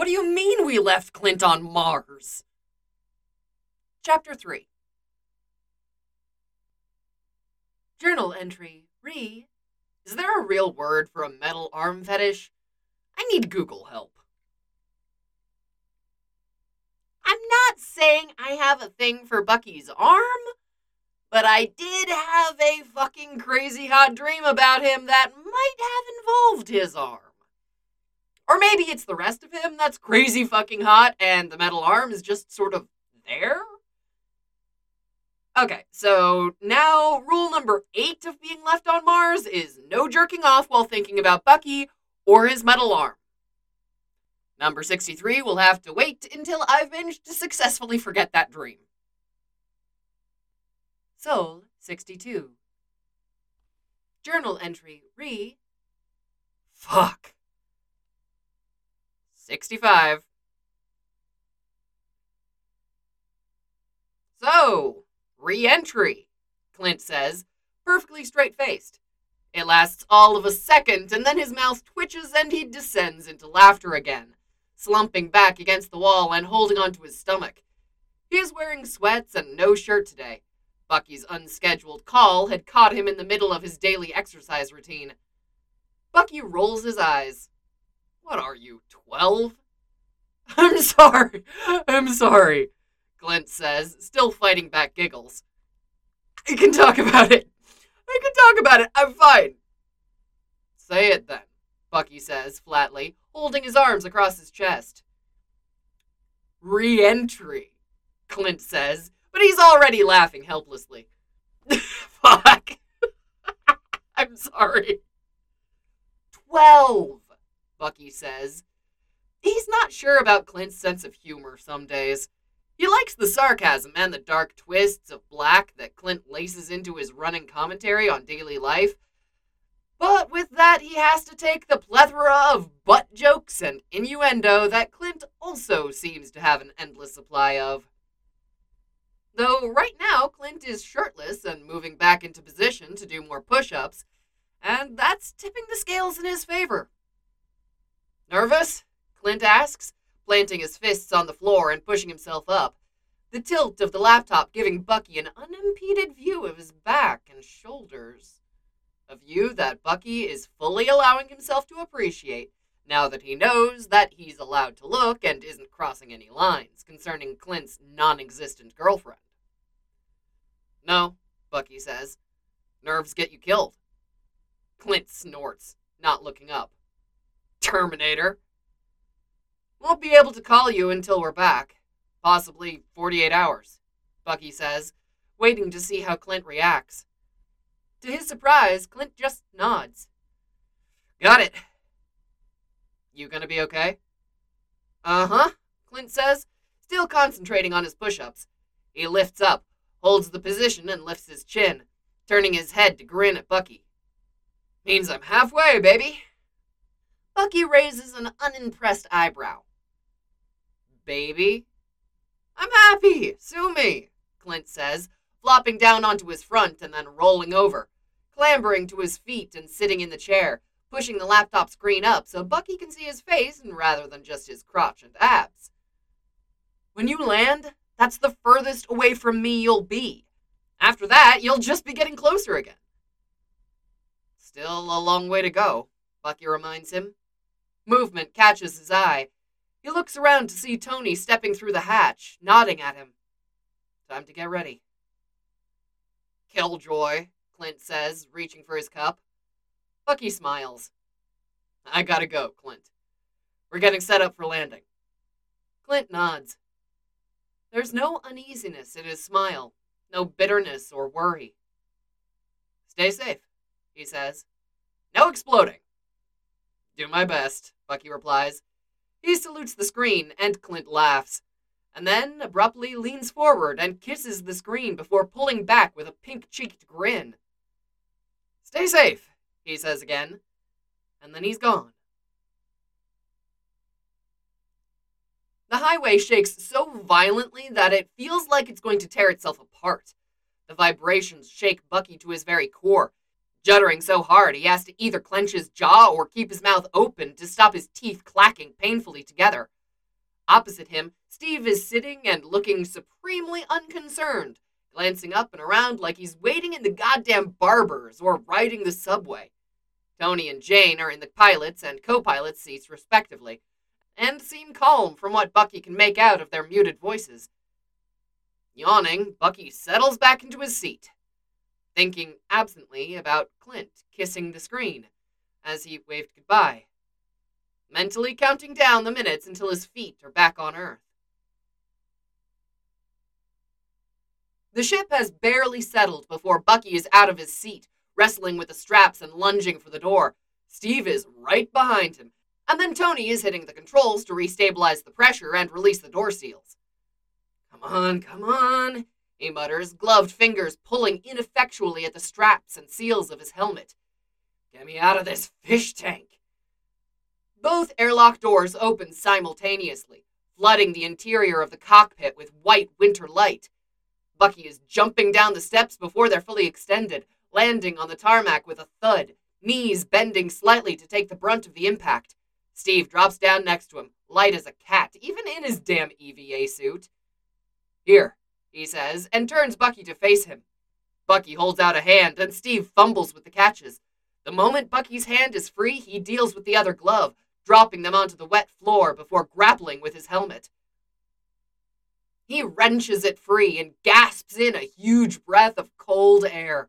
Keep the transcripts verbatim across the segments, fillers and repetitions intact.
What do you mean we left Clint on Mars? Chapter three. Journal entry. Re. Is there a real word for a metal arm fetish? I need Google help. I'm not saying I have a thing for Bucky's arm, but I did have a fucking crazy hot dream about him that might have involved his arm. Or maybe it's the rest of him that's crazy fucking hot and the metal arm is just sort of there? Okay, so now rule number eight of being left on Mars is no jerking off while thinking about Bucky or his metal arm. Number sixty-three will have to wait until I've managed to successfully forget that dream. Soul sixty-two. Journal entry. Re. Fuck. sixty-five. So, re-entry, Clint says, perfectly straight-faced. It lasts all of a second, and then his mouth twitches and he descends into laughter again, slumping back against the wall and holding onto his stomach. He is wearing sweats and no shirt today. Bucky's unscheduled call had caught him in the middle of his daily exercise routine. Bucky rolls his eyes. What are you, twelve? I'm sorry, I'm sorry, Clint says, still fighting back giggles. I can talk about it. I can talk about it. I'm fine. Say it then, Bucky says flatly, holding his arms across his chest. Re-entry, Clint says, but he's already laughing helplessly. Fuck. I'm sorry. Twelve, Bucky says. He's not sure about Clint's sense of humor some days. He likes the sarcasm and the dark twists of black that Clint laces into his running commentary on daily life. But with that, he has to take the plethora of butt jokes and innuendo that Clint also seems to have an endless supply of. Though right now, Clint is shirtless and moving back into position to do more push-ups, and that's tipping the scales in his favor. Nervous? Clint asks, planting his fists on the floor and pushing himself up, the tilt of the laptop giving Bucky an unimpeded view of his back and shoulders. A view that Bucky is fully allowing himself to appreciate, now that he knows that he's allowed to look and isn't crossing any lines concerning Clint's non-existent girlfriend. No, Bucky says. Nerves get you killed. Clint snorts, not looking up. Terminator. Won't be able to call you until we're back. Possibly forty-eight hours, Bucky says, waiting to see how Clint reacts. To his surprise, Clint just nods. Got it. You gonna be okay? Uh-huh, Clint says, still concentrating on his push-ups. He lifts up, holds the position, and lifts his chin, turning his head to grin at Bucky. Means I'm halfway, baby. Bucky raises an unimpressed eyebrow. Baby? I'm happy, sue me, Clint says, flopping down onto his front and then rolling over, clambering to his feet and sitting in the chair, pushing the laptop screen up so Bucky can see his face rather than just his crotch and abs. When you land, that's the furthest away from me you'll be. After that, you'll just be getting closer again. Still a long way to go, Bucky reminds him. Movement catches his eye. He looks around to see Tony stepping through the hatch, nodding at him. Time to get ready. Killjoy, Clint says, reaching for his cup. Bucky smiles. I gotta go, Clint. We're getting set up for landing. Clint nods. There's no uneasiness in his smile, no bitterness or worry. Stay safe, he says. No exploding. Do my best, Bucky replies. He salutes the screen, and Clint laughs, and then abruptly leans forward and kisses the screen before pulling back with a pink-cheeked grin. Stay safe, he says again, and then he's gone. The highway shakes so violently that it feels like it's going to tear itself apart. The vibrations shake Bucky to his very core, juddering so hard he has to either clench his jaw or keep his mouth open to stop his teeth clacking painfully together. Opposite him, Steve is sitting and looking supremely unconcerned, glancing up and around like he's waiting in the goddamn Barbers or riding the subway. Tony and Jane are in the pilot's and co-pilot's seats respectively, and seem calm from what Bucky can make out of their muted voices. Yawning, Bucky settles back into his seat, thinking absently about Clint kissing the screen as he waved goodbye, mentally counting down the minutes until his feet are back on Earth. The ship has barely settled before Bucky is out of his seat, wrestling with the straps and lunging for the door. Steve is right behind him, and then Tony is hitting the controls to restabilize the pressure and release the door seals. "Come on, come on," he mutters, gloved fingers pulling ineffectually at the straps and seals of his helmet. "Get me out of this fish tank." Both airlock doors open simultaneously, flooding the interior of the cockpit with white winter light. Bucky is jumping down the steps before they're fully extended, landing on the tarmac with a thud, knees bending slightly to take the brunt of the impact. Steve drops down next to him, light as a cat, even in his damn E V A suit. "Here," he says, and turns Bucky to face him. Bucky holds out a hand, and Steve fumbles with the catches. The moment Bucky's hand is free, he deals with the other glove, dropping them onto the wet floor before grappling with his helmet. He wrenches it free and gasps in a huge breath of cold air.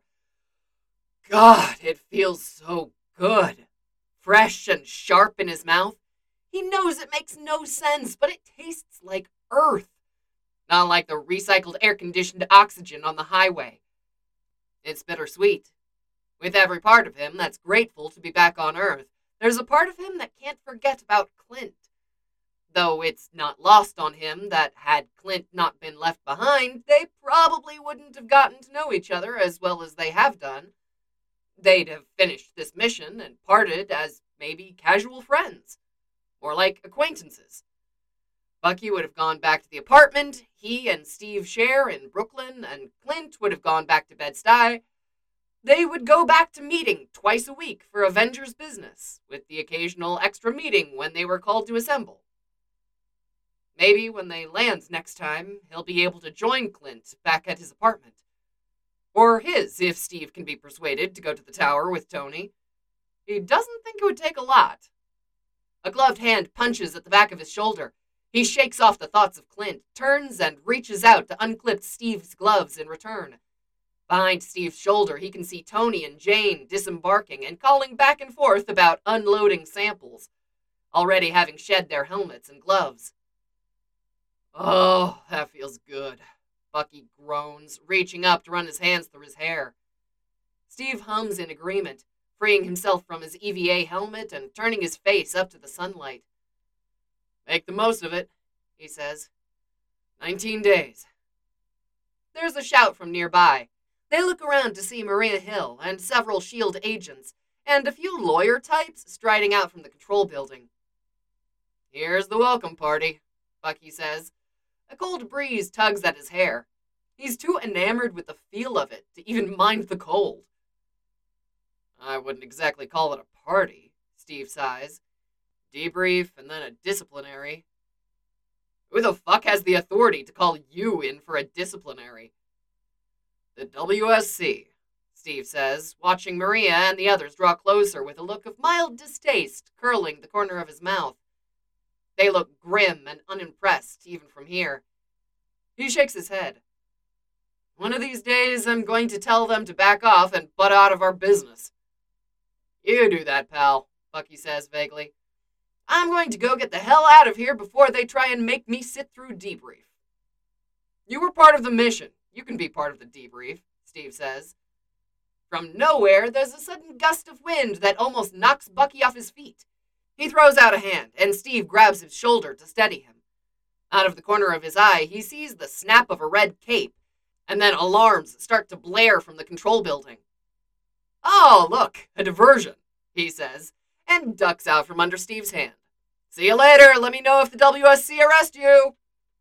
God, it feels so good. Fresh and sharp in his mouth. He knows it makes no sense, but it tastes like Earth. Not like the recycled air-conditioned oxygen on the highway. It's bittersweet. With every part of him that's grateful to be back on Earth, there's a part of him that can't forget about Clint. Though it's not lost on him that had Clint not been left behind, they probably wouldn't have gotten to know each other as well as they have done. They'd have finished this mission and parted as maybe casual friends, or like acquaintances. Bucky would have gone back to the apartment he and Steve share in Brooklyn, and Clint would have gone back to Bed-Stuy. They would go back to meeting twice a week for Avengers business, with the occasional extra meeting when they were called to assemble. Maybe when they land next time, he'll be able to join Clint back at his apartment. Or his, if Steve can be persuaded to go to the tower with Tony. He doesn't think it would take a lot. A gloved hand punches at the back of his shoulder. He shakes off the thoughts of Clint, turns and reaches out to unclip Steve's gloves in return. Behind Steve's shoulder, he can see Tony and Jane disembarking and calling back and forth about unloading samples, already having shed their helmets and gloves. Oh, that feels good, Bucky groans, reaching up to run his hands through his hair. Steve hums in agreement, freeing himself from his E V A helmet and turning his face up to the sunlight. "Make the most of it," he says. Nineteen days. There's a shout from nearby. They look around to see Maria Hill and several S H I E L D agents, and a few lawyer types striding out from the control building. "Here's the welcome party," Bucky says. A cold breeze tugs at his hair. He's too enamored with the feel of it to even mind the cold. "I wouldn't exactly call it a party," Steve sighs. "Debrief and then a disciplinary." "Who the fuck has the authority to call you in for a disciplinary?" "The W S C, Steve says, watching Maria and the others draw closer with a look of mild distaste curling the corner of his mouth. They look grim and unimpressed, even from here. He shakes his head. "One of these days, I'm going to tell them to back off and butt out of our business." "You do that, pal," Bucky says vaguely. "I'm going to go get the hell out of here before they try and make me sit through debrief." "You were part of the mission. You can be part of the debrief," Steve says. From nowhere, there's a sudden gust of wind that almost knocks Bucky off his feet. He throws out a hand, and Steve grabs his shoulder to steady him. Out of the corner of his eye, he sees the snap of a red cape, and then alarms start to blare from the control building. "Oh, look, a diversion," he says, and ducks out from under Steve's hand. "See you later. Let me know if the W S C arrest you."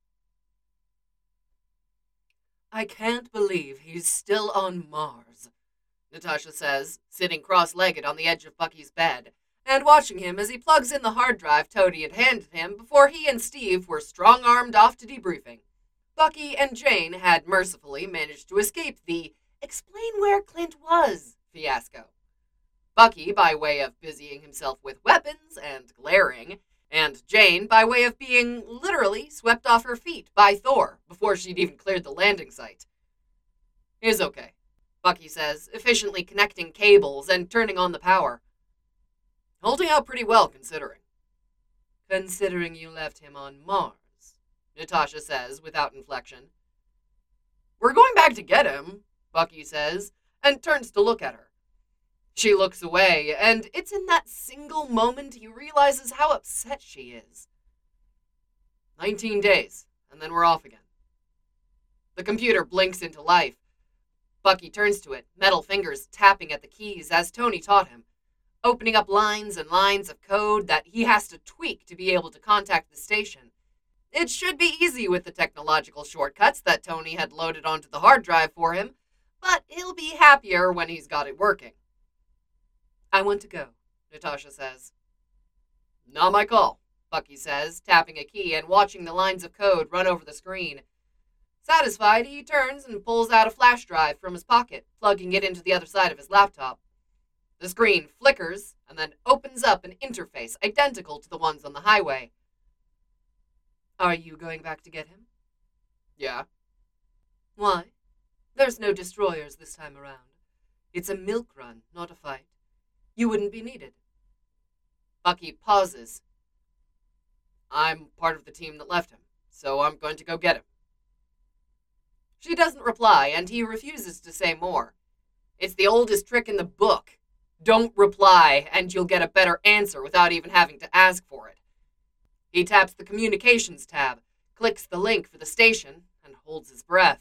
"I can't believe he's still on Mars," Natasha says, sitting cross-legged on the edge of Bucky's bed, and watching him as he plugs in the hard drive Tony had handed him before he and Steve were strong-armed off to debriefing. Bucky and Jane had mercifully managed to escape the "explain where Clint was" fiasco. Bucky by way of busying himself with weapons and glaring, and Jane by way of being literally swept off her feet by Thor before she'd even cleared the landing site. "Is okay," Bucky says, efficiently connecting cables and turning on the power. "Holding out pretty well, considering." "Considering you left him on Mars," Natasha says without inflection. "We're going back to get him," Bucky says, and turns to look at her. She looks away, and it's in that single moment he realizes how upset she is. Nineteen days, and then we're off again. The computer blinks into life. Bucky turns to it, metal fingers tapping at the keys as Tony taught him, opening up lines and lines of code that he has to tweak to be able to contact the station. It should be easy with the technological shortcuts that Tony had loaded onto the hard drive for him, but he'll be happier when he's got it working. "I want to go," Natasha says. "Not my call," Bucky says, tapping a key and watching the lines of code run over the screen. Satisfied, he turns and pulls out a flash drive from his pocket, plugging it into the other side of his laptop. The screen flickers and then opens up an interface identical to the ones on the highway. "Are you going back to get him?" "Yeah." "Why? There's no destroyers this time around. It's a milk run, not a fight. You wouldn't be needed." Bucky pauses. "I'm part of the team that left him, so I'm going to go get him." She doesn't reply, and he refuses to say more. It's the oldest trick in the book. Don't reply, and you'll get a better answer without even having to ask for it. He taps the communications tab, clicks the link for the station, and holds his breath.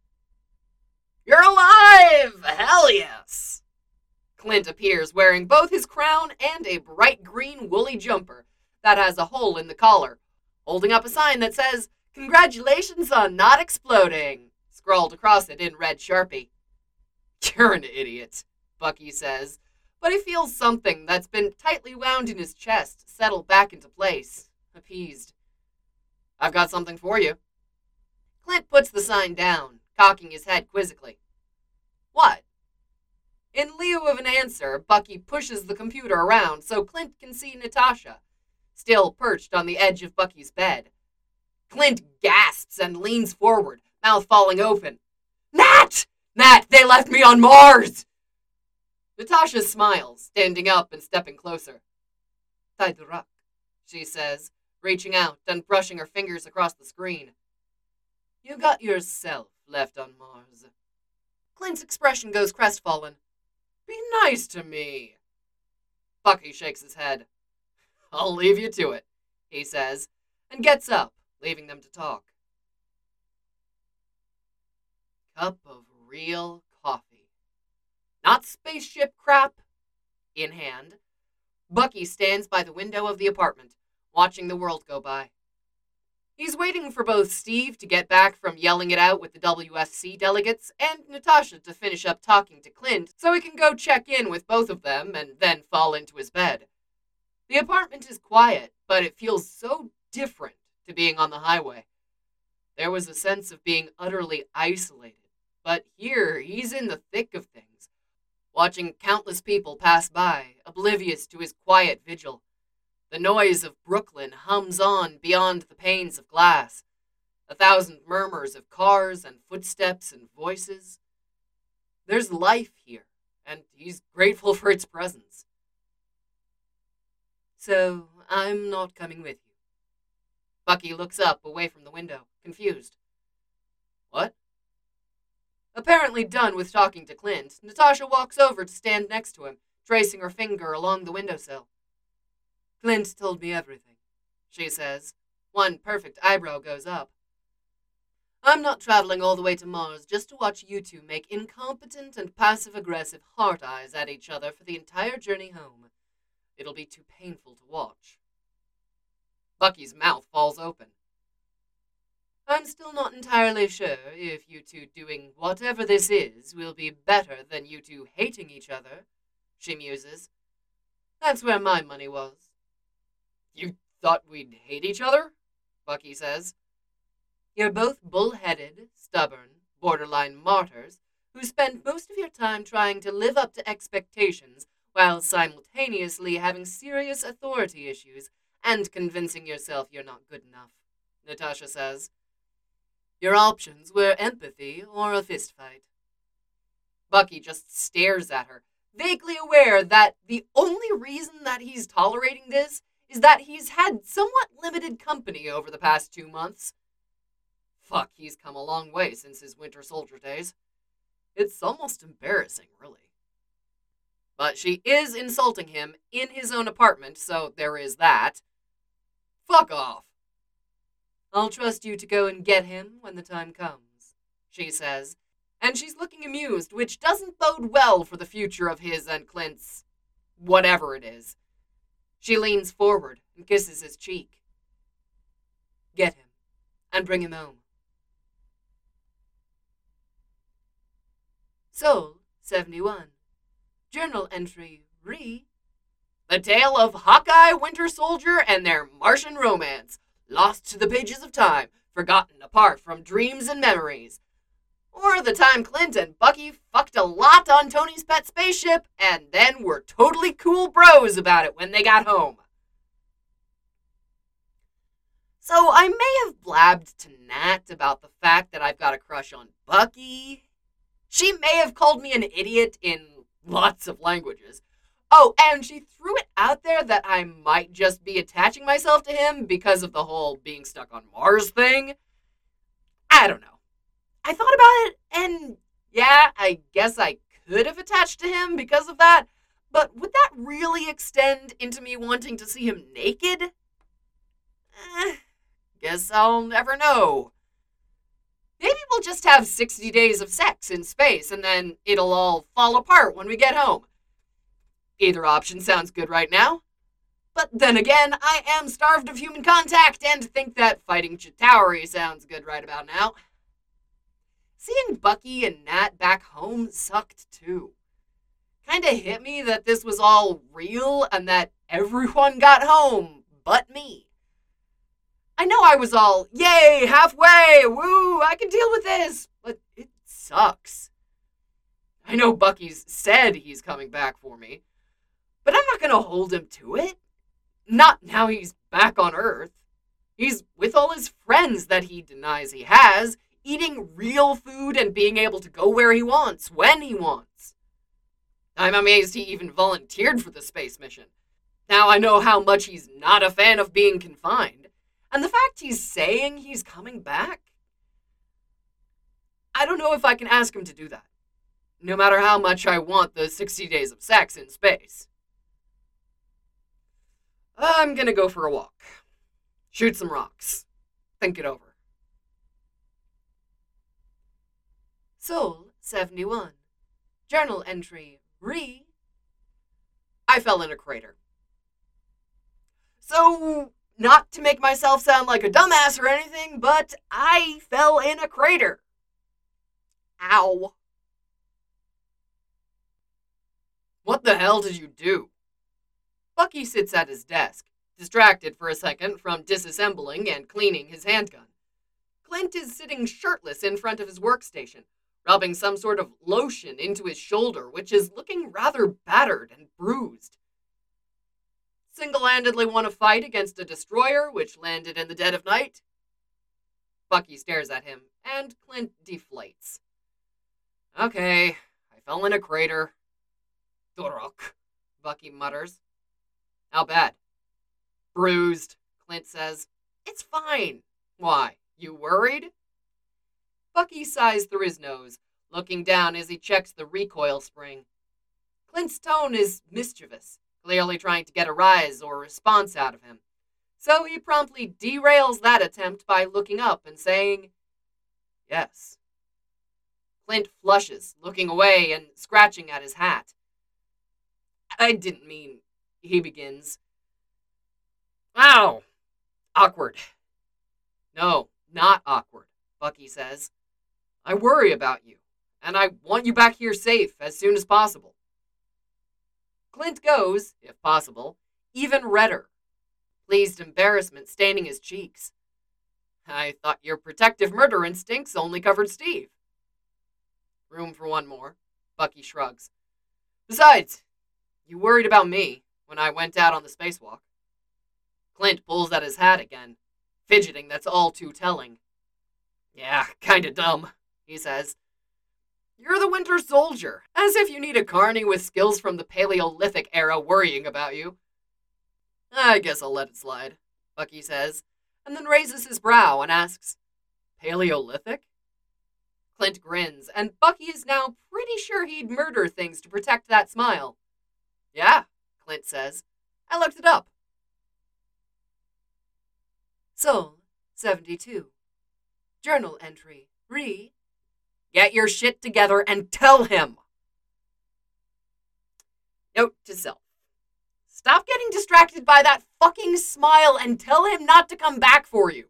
"You're alive! Hell yes!" Clint appears wearing both his crown and a bright green woolly jumper that has a hole in the collar, holding up a sign that says, "Congratulations on not exploding," scrawled across it in red Sharpie. "You're an idiot," Bucky says, but he feels something that's been tightly wound in his chest settle back into place, appeased. "I've got something for you." Clint puts the sign down, cocking his head quizzically. "What?" In lieu of an answer, Bucky pushes the computer around so Clint can see Natasha, still perched on the edge of Bucky's bed. Clint gasps and leans forward, mouth falling open. "Nat! Nat, they left me on Mars!" Natasha smiles, standing up and stepping closer. "Taidurak," she says, reaching out and brushing her fingers across the screen. "You got yourself left on Mars." Clint's expression goes crestfallen. "Be nice to me." Bucky shakes his head. "I'll leave you to it," he says, and gets up, leaving them to talk. Cup of real coffee. Not spaceship crap. In hand, Bucky stands by the window of the apartment, watching the world go by. He's waiting for both Steve to get back from yelling it out with the W S C delegates and Natasha to finish up talking to Clint so he can go check in with both of them and then fall into his bed. The apartment is quiet, but it feels so different to being on the highway. There was a sense of being utterly isolated, but here he's in the thick of things, watching countless people pass by, oblivious to his quiet vigil. The noise of Brooklyn hums on beyond the panes of glass. A thousand murmurs of cars and footsteps and voices. There's life here, and he's grateful for its presence. "So, I'm not coming with you." Bucky looks up away from the window, confused. "What?" Apparently done with talking to Clint, Natasha walks over to stand next to him, tracing her finger along the windowsill. "Clint told me everything," she says. One perfect eyebrow goes up. "I'm not traveling all the way to Mars just to watch you two make incompetent and passive-aggressive heart eyes at each other for the entire journey home. It'll be too painful to watch." Bucky's mouth falls open. "I'm still not entirely sure if you two doing whatever this is will be better than you two hating each other," she muses. That's where my money was. You thought we'd hate each other? Bucky says. You're both bull-headed, stubborn, borderline martyrs who spend most of your time trying to live up to expectations while simultaneously having serious authority issues and convincing yourself you're not good enough, Natasha says. Your options were empathy or a fistfight. Bucky just stares at her, vaguely aware that the only reason that he's tolerating this is that he's had somewhat limited company over the past two months. Fuck, he's come a long way since his Winter Soldier days. It's almost embarrassing, really. But she is insulting him in his own apartment, so there is that. Fuck off. I'll trust you to go and get him when the time comes, she says, and she's looking amused, which doesn't bode well for the future of his and Clint's whatever it is. She leans forward and kisses his cheek. Get him, and bring him home. Soul seventy-one. Journal entry re. The tale of Hawkeye, Winter Soldier, and their Martian romance, lost to the pages of time, forgotten apart from dreams and memories. Or the time Clint and Bucky fucked a lot on Tony's pet spaceship, and then were totally cool bros about it when they got home. So I may have blabbed to Nat about the fact that I've got a crush on Bucky. She may have called me an idiot in lots of languages. Oh, and she threw it out there that I might just be attaching myself to him because of the whole being stuck on Mars thing. I don't know. I thought about it, and yeah, I guess I could have attached to him because of that, but would that really extend into me wanting to see him naked? Eh, guess I'll never know. Maybe we'll just have sixty days of sex in space, and then it'll all fall apart when we get home. Either option sounds good right now. But then again, I am starved of human contact and think that fighting Chitauri sounds good right about now. Seeing Bucky and Nat back home sucked too. Kinda hit me that this was all real and that everyone got home but me. I know I was all, yay, halfway, woo, I can deal with this, but it sucks. I know Bucky's said he's coming back for me, but I'm not going to hold him to it. Not now he's back on Earth. He's with all his friends that he denies he has, eating real food and being able to go where he wants, when he wants. I'm amazed he even volunteered for the space mission. Now I know how much he's not a fan of being confined. And the fact he's saying he's coming back, I don't know if I can ask him to do that, no matter how much I want the sixty days of sex in space. I'm gonna go for a walk, shoot some rocks, think it over. Soul seventy-one. Journal entry re. I fell in a crater. So, not to make myself sound like a dumbass or anything, but I fell in a crater. Ow. What the hell did you do? Bucky sits at his desk, distracted for a second from disassembling and cleaning his handgun. Clint is sitting shirtless in front of his workstation, rubbing some sort of lotion into his shoulder, which is looking rather battered and bruised. Single-handedly want to fight against a destroyer which landed in the dead of night? Bucky stares at him, and Clint deflates. Okay, I fell in a crater. Durok, Bucky mutters. How bad? Bruised, Clint says. It's fine. Why, you worried? Bucky sighs through his nose, looking down as he checks the recoil spring. Clint's tone is mischievous, clearly trying to get a rise or response out of him. So he promptly derails that attempt by looking up and saying, yes. Clint flushes, looking away and scratching at his hat. I didn't mean, he begins. Ow! Awkward. No, not awkward, Bucky says. I worry about you, and I want you back here safe as soon as possible. Clint goes, if possible, even redder, pleased embarrassment staining his cheeks. I thought your protective murder instincts only covered Steve. Room for one more. Bucky shrugs. Besides, you worried about me when I went out on the spacewalk. Clint pulls at his hat again, fidgeting that's all too telling. Yeah, kinda dumb, he says. You're the Winter Soldier, as if you need a carny with skills from the Paleolithic era worrying about you. I guess I'll let it slide, Bucky says, and then raises his brow and asks, Paleolithic? Clint grins, and Bucky is now pretty sure he'd murder things to protect that smile. Yeah, Clint says. I looked it up. Soul seventy-two. Journal entry. Re. Get your shit together and tell him. Note to self. Stop getting distracted by that fucking smile and tell him not to come back for you.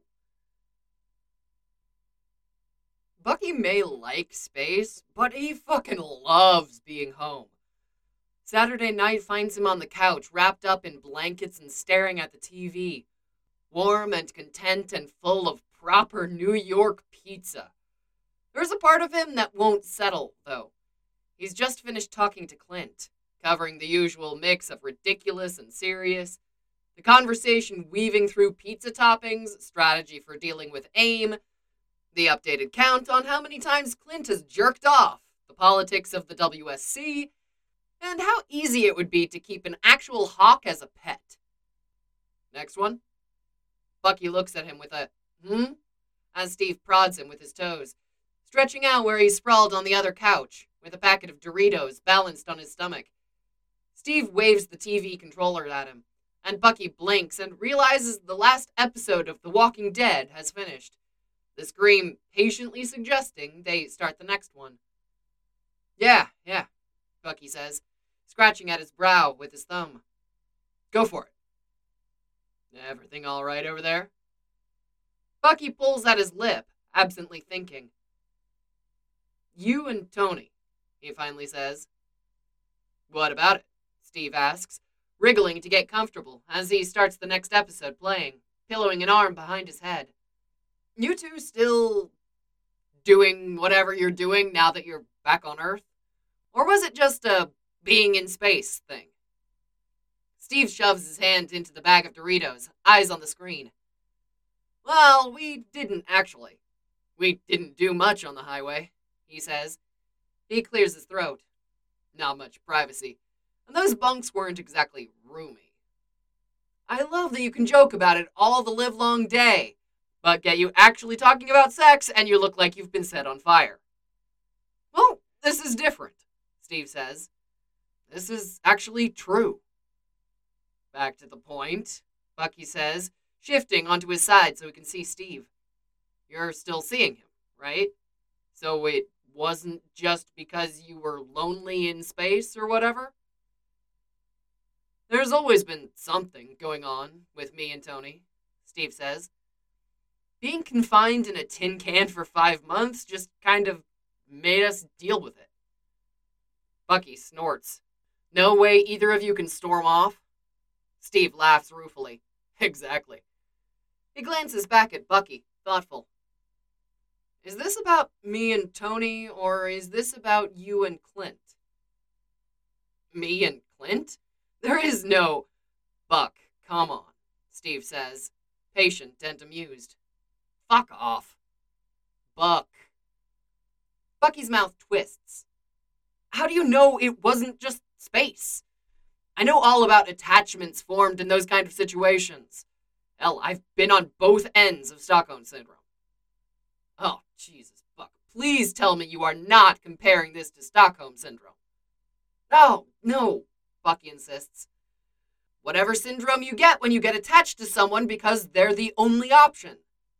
Bucky may like space, but he fucking loves being home. Saturday night finds him on the couch, wrapped up in blankets and staring at the T V. Warm and content and full of proper New York pizza. There's a part of him that won't settle, though. He's just finished talking to Clint, covering the usual mix of ridiculous and serious, the conversation weaving through pizza toppings, strategy for dealing with AIM, the updated count on how many times Clint has jerked off, the politics of the W S C, and how easy it would be to keep an actual hawk as a pet. Next one. Bucky looks at him with a, hmm? As Steve prods him with his toes, stretching out where he's sprawled on the other couch, with a packet of Doritos balanced on his stomach. Steve waves the T V controller at him, and Bucky blinks and realizes the last episode of The Walking Dead has finished, the scream patiently suggesting they start the next one. Yeah, yeah, Bucky says, scratching at his brow with his thumb. Go for it. Everything all right over there? Bucky pulls at his lip, absently thinking. You and Tony, he finally says. What about it? Steve asks, wriggling to get comfortable as he starts the next episode playing, pillowing an arm behind his head. You two still doing whatever you're doing now that you're back on Earth? Or was it just a being in space thing? Steve shoves his hand into the bag of Doritos, eyes on the screen. Well, we didn't actually. We didn't do much on the highway, he says. He clears his throat. Not much privacy. And those bunks weren't exactly roomy. I love that you can joke about it all the livelong day, but get you actually talking about sex and you look like you've been set on fire. Well, this is different, Steve says. This is actually true. Back to the point, Bucky says, shifting onto his side so he can see Steve. You're still seeing him, right? So it wasn't just because you were lonely in space or whatever? There's always been something going on with me and Tony, Steve says. Being confined in a tin can for five months just kind of made us deal with it. Bucky snorts. No way either of you can storm off? Steve laughs ruefully. Exactly. He glances back at Bucky, thoughtful. Is this about me and Tony, or is this about you and Clint? Me and Clint? There is no... Buck, come on, Steve says, patient and amused. Fuck off. Buck. Bucky's mouth twists. How do you know it wasn't just space? I know all about attachments formed in those kind of situations. Hell, I've been on both ends of Stockholm Syndrome. Oh, Jesus, Buck, please tell me you are not comparing this to Stockholm Syndrome. No, no, Bucky insists. Whatever syndrome you get when you get attached to someone because they're the only option.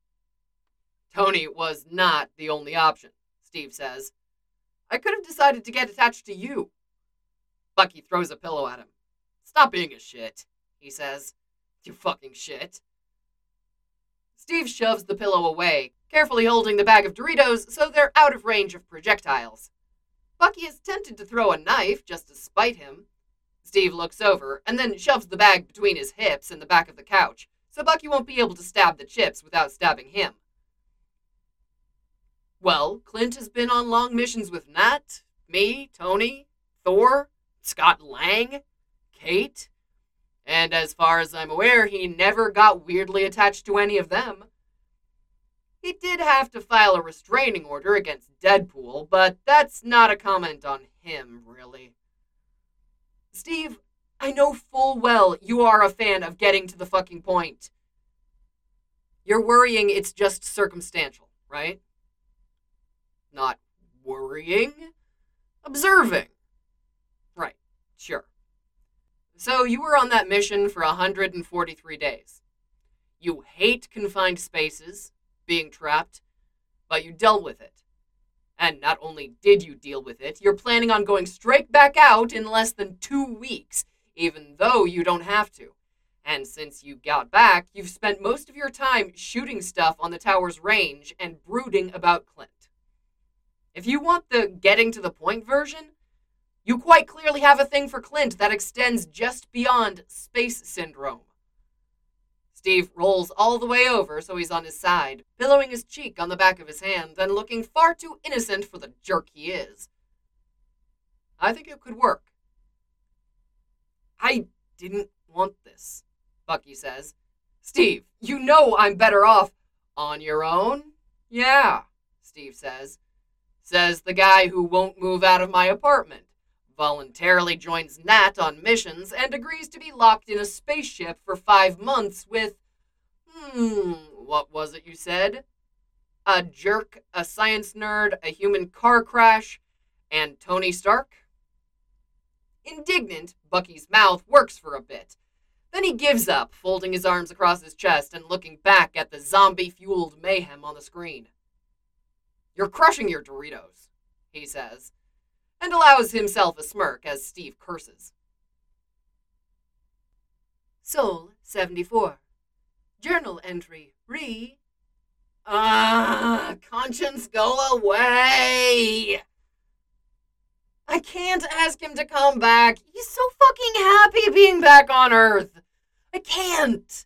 Tony was not the only option, Steve says. I could have decided to get attached to you. Bucky throws a pillow at him. Stop being a shit, he says. You fucking shit. Steve shoves the pillow away, carefully holding the bag of Doritos so they're out of range of projectiles. Bucky is tempted to throw a knife just to spite him. Steve looks over and then shoves the bag between his hips and the back of the couch, so Bucky won't be able to stab the chips without stabbing him. Well, Clint has been on long missions with Nat, me, Tony, Thor, Scott Lang, Kate, and as far as I'm aware, he never got weirdly attached to any of them. He did have to file a restraining order against Deadpool, but that's not a comment on him, really. Steve, I know full well you are a fan of getting to the fucking point. You're worrying it's just circumstantial, right? Not worrying, observing. Right, sure. So you were on that mission for one hundred forty-three days. You hate confined spaces, being trapped, but you dealt with it. And not only did you deal with it, you're planning on going straight back out in less than two weeks, even though you don't have to. And since you got back, you've spent most of your time shooting stuff on the tower's range and brooding about Clint. If you want the getting to the point version, you quite clearly have a thing for Clint that extends just beyond space syndrome. Steve rolls all the way over so he's on his side, pillowing his cheek on the back of his hand, then looking far too innocent for the jerk he is. I think it could work. I didn't want this, Bucky says. Steve, you know I'm better off on your own? Yeah, Steve says. Says the guy who won't move out of my apartment, voluntarily joins Nat on missions, and agrees to be locked in a spaceship for five months with, hmm, what was it you said? A jerk, a science nerd, a human car crash, and Tony Stark? Indignant, Bucky's mouth works for a bit. Then he gives up, folding his arms across his chest and looking back at the zombie-fueled mayhem on the screen. You're crushing your Doritos, he says, and allows himself a smirk as Steve curses. Soul seventy-four. Journal entry, re... Ah, conscience, go away! I can't ask him to come back. He's so fucking happy being back on Earth. I can't.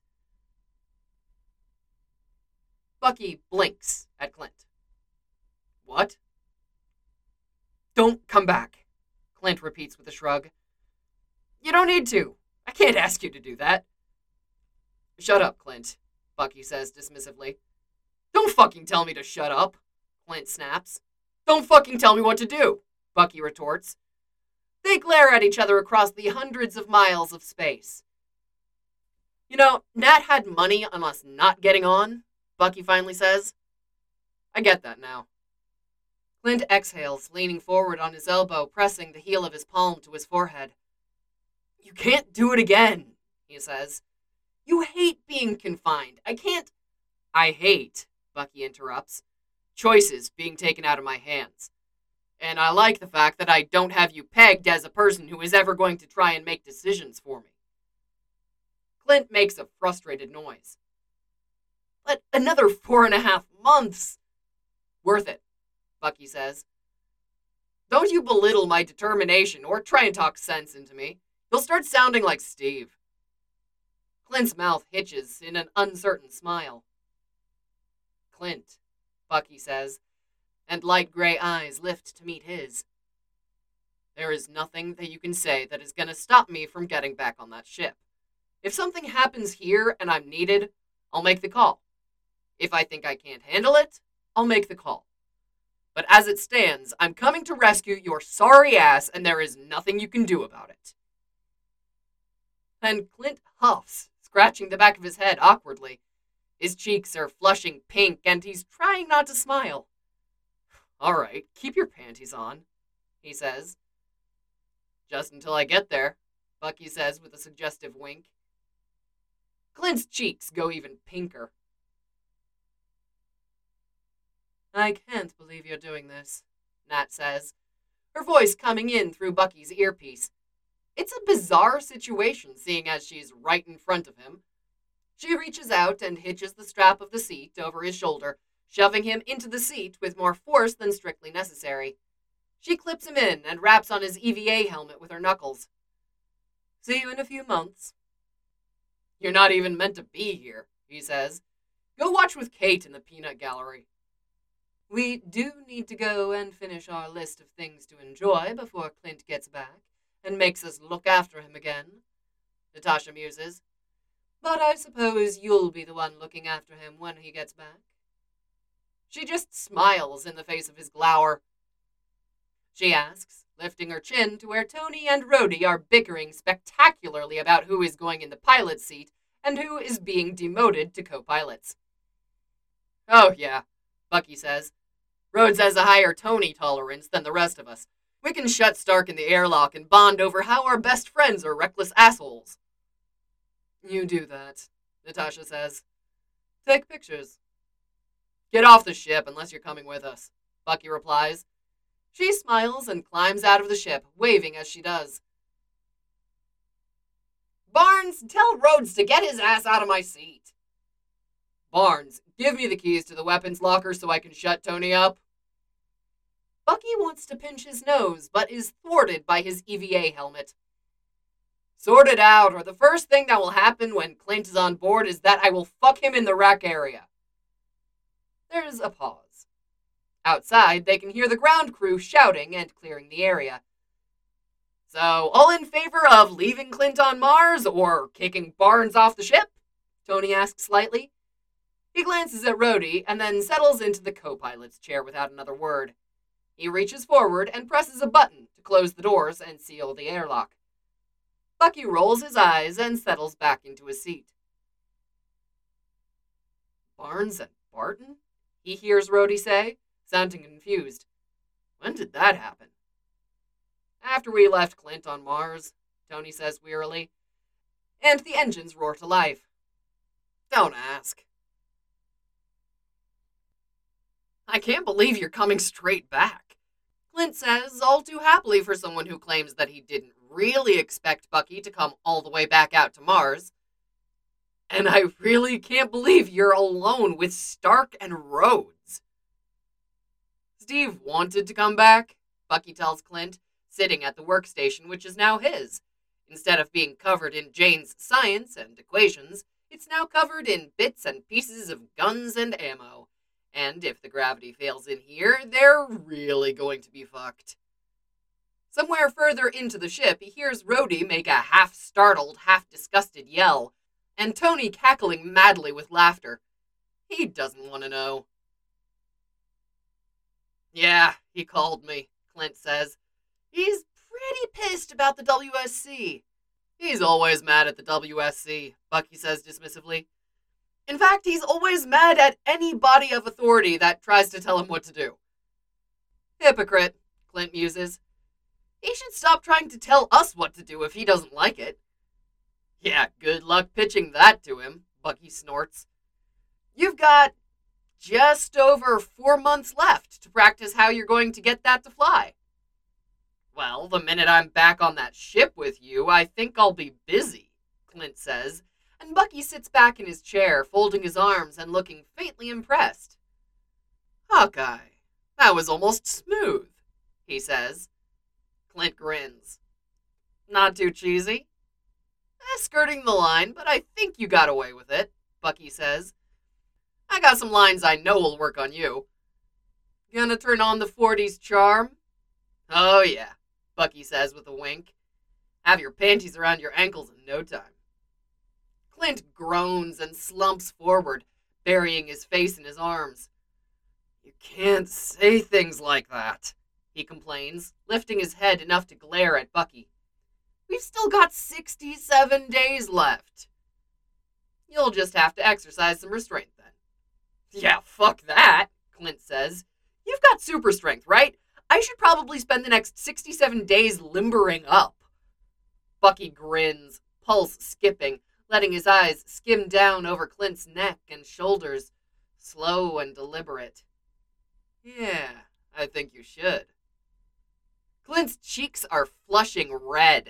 Bucky blinks at Clint. What? Don't come back, Clint repeats with a shrug. You don't need to. I can't ask you to do that. Shut up, Clint, Bucky says dismissively. Don't fucking tell me to shut up, Clint snaps. Don't fucking tell me what to do, Bucky retorts. They glare at each other across the hundreds of miles of space. You know, Nat had money on us not getting on, Bucky finally says. I get that now. Clint exhales, leaning forward on his elbow, pressing the heel of his palm to his forehead. You can't do it again, he says. You hate being confined. I can't... I hate, Bucky interrupts, choices being taken out of my hands. And I like the fact that I don't have you pegged as a person who is ever going to try and make decisions for me. Clint makes a frustrated noise. But another four and a half months. Worth it, Bucky says. Don't you belittle my determination or try and talk sense into me. You'll start sounding like Steve. Clint's mouth hitches in an uncertain smile. Clint, Bucky says, and light gray eyes lift to meet his. There is nothing that you can say that is going to stop me from getting back on that ship. If something happens here and I'm needed, I'll make the call. If I think I can't handle it, I'll make the call. But as it stands, I'm coming to rescue your sorry ass, and there is nothing you can do about it. Then Clint huffs, scratching the back of his head awkwardly. His cheeks are flushing pink, and he's trying not to smile. All right, keep your panties on, he says. Just until I get there, Bucky says with a suggestive wink. Clint's cheeks go even pinker. I can't believe you're doing this, Nat says, her voice coming in through Bucky's earpiece. It's a bizarre situation, seeing as she's right in front of him. She reaches out and hitches the strap of the seat over his shoulder, shoving him into the seat with more force than strictly necessary. She clips him in and raps on his E V A helmet with her knuckles. See you in a few months. You're not even meant to be here, he says. Go watch with Kate in the peanut gallery. We do need to go and finish our list of things to enjoy before Clint gets back and makes us look after him again, Natasha muses. But I suppose you'll be the one looking after him when he gets back. She just smiles in the face of his glower. She asks, lifting her chin to where Tony and Rhodey are bickering spectacularly about who is going in the pilot's seat and who is being demoted to co-pilots. Oh, yeah, Bucky says. Rhodes has a higher Tony tolerance than the rest of us. We can shut Stark in the airlock and bond over how our best friends are reckless assholes. You do that, Natasha says. Take pictures. Get off the ship unless you're coming with us, Bucky replies. She smiles and climbs out of the ship, waving as she does. Barnes, tell Rhodes to get his ass out of my seat. Barnes, give me the keys to the weapons locker so I can shut Tony up. Bucky wants to pinch his nose, but is thwarted by his E V A helmet. Sort it out, or the first thing that will happen when Clint is on board is that I will fuck him in the rack area. There's a pause. Outside, they can hear the ground crew shouting and clearing the area. So, all in favor of leaving Clint on Mars or kicking Barnes off the ship? Tony asks slightly. He glances at Rhodey and then settles into the co-pilot's chair without another word. He reaches forward and presses a button to close the doors and seal the airlock. Bucky rolls his eyes and settles back into his seat. Barnes and Barton? He hears Rhodey say, sounding confused. When did that happen? After we left Clint on Mars, Tony says wearily, and the engines roar to life. Don't ask. I can't believe you're coming straight back, Clint says, all too happily for someone who claims that he didn't really expect Bucky to come all the way back out to Mars. And I really can't believe you're alone with Stark and Rhodes. Steve wanted to come back, Bucky tells Clint, sitting at the workstation, which is now his. Instead of being covered in Jane's science and equations, it's now covered in bits and pieces of guns and ammo. And if the gravity fails in here, they're really going to be fucked. Somewhere further into the ship, he hears Rhodey make a half-startled, half-disgusted yell, and Tony cackling madly with laughter. He doesn't want to know. Yeah, he called me, Clint says. He's pretty pissed about the W S C. He's always mad at the W S C, Bucky says dismissively. In fact, he's always mad at any body of authority that tries to tell him what to do. Hypocrite, Clint muses. He should stop trying to tell us what to do if he doesn't like it. Yeah, good luck pitching that to him, Bucky snorts. You've got just over four months left to practice how you're going to get that to fly. Well, the minute I'm back on that ship with you, I think I'll be busy, Clint says, and Bucky sits back in his chair, folding his arms and looking faintly impressed. Hawkeye, that was almost smooth, he says. Clint grins. Not too cheesy? Eh, skirting the line, but I think you got away with it, Bucky says. I got some lines I know will work on you. Gonna turn on the forties charm? Oh yeah, Bucky says with a wink. Have your panties around your ankles in no time. Clint groans and slumps forward, burying his face in his arms. You can't say things like that, he complains, lifting his head enough to glare at Bucky. We've still got sixty-seven days left. You'll just have to exercise some restraint then. Yeah, fuck that, Clint says. You've got super strength, right? I should probably spend the next sixty-seven days limbering up. Bucky grins, pulse skipping, letting his eyes skim down over Clint's neck and shoulders, slow and deliberate. Yeah, I think you should. Clint's cheeks are flushing red.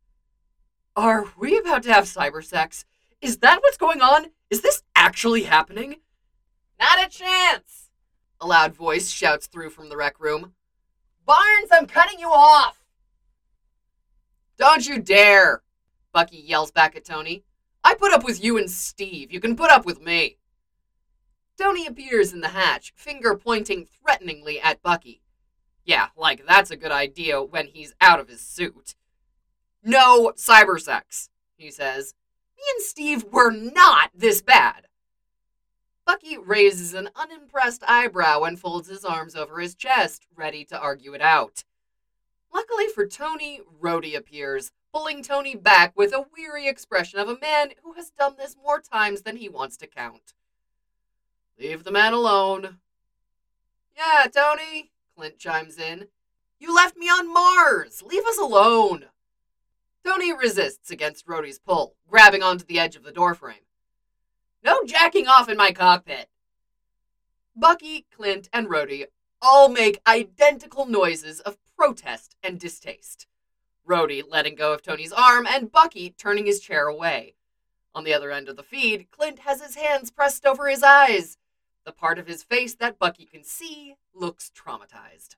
Are we about to have cyber sex? Is that what's going on? Is this actually happening? Not a chance! A loud voice shouts through from the rec room. Barnes, I'm cutting you off! Don't you dare! Bucky yells back at Tony. I put up with you and Steve. You can put up with me. Tony appears in the hatch, finger pointing threateningly at Bucky. Yeah, like that's a good idea when he's out of his suit. No cyber sex, he says. Me and Steve were not this bad. Bucky raises an unimpressed eyebrow and folds his arms over his chest, ready to argue it out. Luckily for Tony, Rhodey appears, pulling Tony back with a weary expression of a man who has done this more times than he wants to count. Leave the man alone. Yeah, Tony, Clint chimes in. You left me on Mars. Leave us alone. Tony resists against Rhodey's pull, grabbing onto the edge of the doorframe. No jacking off in my cockpit. Bucky, Clint, and Rhodey all make identical noises of protest and distaste. Rhodey letting go of Tony's arm and Bucky turning his chair away. On the other end of the feed, Clint has his hands pressed over his eyes. The part of his face that Bucky can see looks traumatized.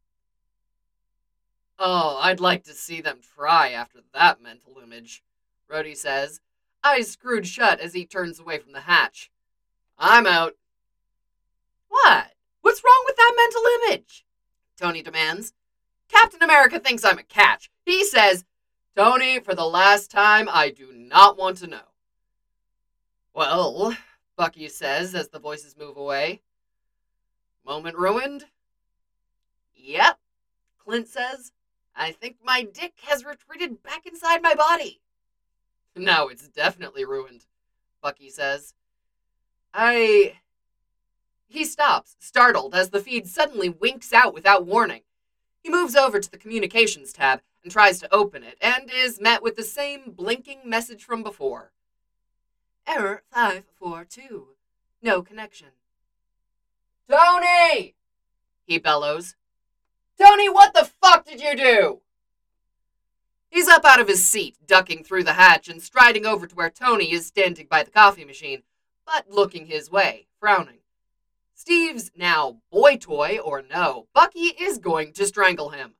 Oh, I'd like to see them try after that mental image, Rhodey says, eyes screwed shut as he turns away from the hatch. I'm out. What? What's wrong with that mental image? Tony demands. Captain America thinks I'm a catch. He says, Tony, for the last time, I do not want to know. Well, Bucky says as the voices move away. Moment ruined? Yep, Clint says. I think my dick has retreated back inside my body. Now it's definitely ruined, Bucky says. I... He stops, startled, as the feed suddenly winks out without warning. He moves over to the communications tab and tries to open it, and is met with the same blinking message from before. Error five four two. No connection. Tony! He bellows. Tony, what the fuck did you do? He's up out of his seat, ducking through the hatch and striding over to where Tony is standing by the coffee machine, but looking his way, frowning. Steve's now boy toy or no, Bucky is going to strangle him.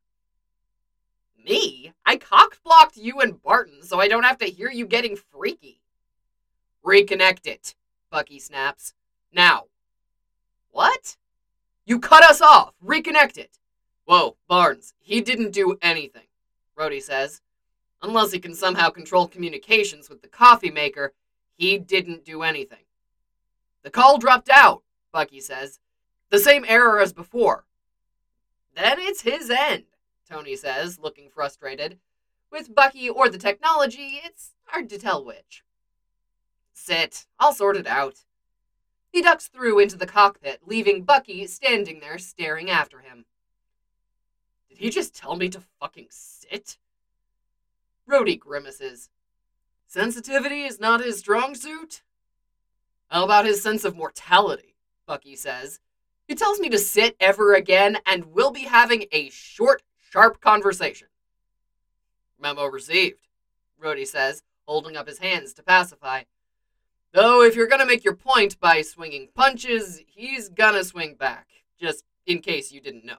Me? I cock-blocked you and Barton so I don't have to hear you getting freaky. Reconnect it, Bucky snaps. Now. What? You cut us off. Reconnect it. Whoa, Barnes, he didn't do anything, Rhodey says. Unless he can somehow control communications with the coffee maker, he didn't do anything. The call dropped out, Bucky says. The same error as before. Then it's his end, Tony says, looking frustrated. With Bucky or the technology, it's hard to tell which. Sit. I'll sort it out. He ducks through into the cockpit, leaving Bucky standing there staring after him. Did he just tell me to fucking sit? Rhodey grimaces. Sensitivity is not his strong suit? How about his sense of mortality? Bucky says. He tells me to sit ever again, and we'll be having a short, sharp conversation. Memo received, Rhodey says, holding up his hands to pacify. Though if you're gonna make your point by swinging punches, he's gonna swing back, just in case you didn't know.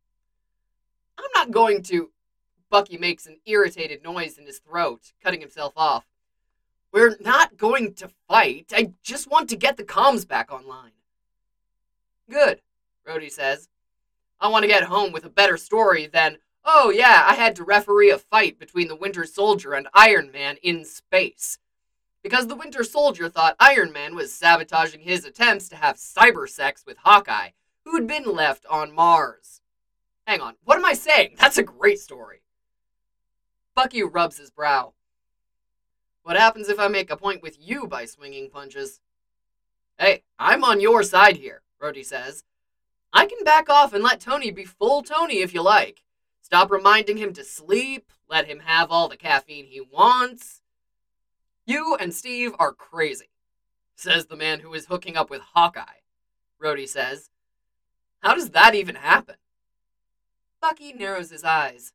I'm not going to... Bucky makes an irritated noise in his throat, cutting himself off. We're not going to fight. I just want to get the comms back online. Good, Rhodey says. I want to get home with a better story than, oh yeah, I had to referee a fight between the Winter Soldier and Iron Man in space. Because the Winter Soldier thought Iron Man was sabotaging his attempts to have cyber sex with Hawkeye, who'd been left on Mars. Hang on, what am I saying? That's a great story. Bucky rubs his brow. What happens if I make a point with you by swinging punches? Hey, I'm on your side here, Rhodey says. I can back off and let Tony be full Tony if you like. Stop reminding him to sleep, let him have all the caffeine he wants. You and Steve are crazy, says the man who is hooking up with Hawkeye. Rhodey says. How does that even happen? Bucky narrows his eyes.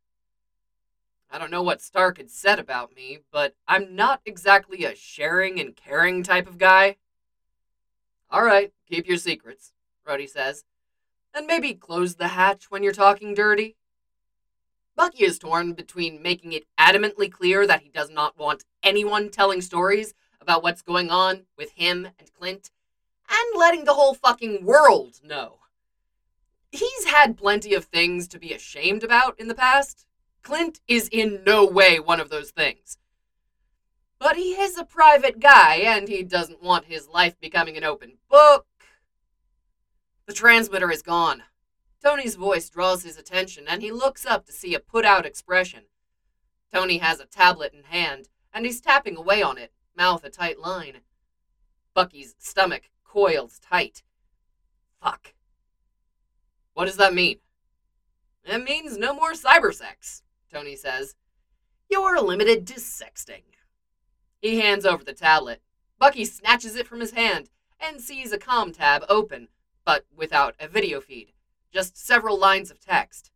I don't know what Stark had said about me, but I'm not exactly a sharing and caring type of guy. All right, keep your secrets, Rhodey says. And maybe close the hatch when you're talking dirty. Bucky is torn between making it adamantly clear that he does not want anyone telling stories about what's going on with him and Clint, and letting the whole fucking world know. He's had plenty of things to be ashamed about in the past. Clint is in no way one of those things. But he is a private guy, and he doesn't want his life becoming an open book. The transmitter is gone. Tony's voice draws his attention, and he looks up to see a put-out expression. Tony has a tablet in hand, and he's tapping away on it, mouth a tight line. Bucky's stomach coils tight. Fuck. What does that mean? It means no more cybersex, Tony says. You're limited to sexting. He hands over the tablet. Bucky snatches it from his hand and sees a comm tab open, but without a video feed. Just several lines of text.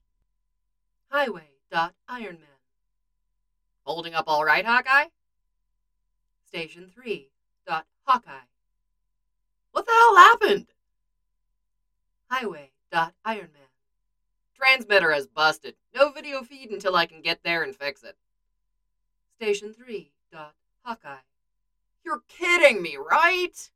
Highway.Ironman. Holding up all right, Hawkeye? Station three. Hawkeye. What the hell happened? Highway.Ironman. Transmitter has busted. No video feed until I can get there and fix it. Station three. Hawkeye. You're kidding me, right?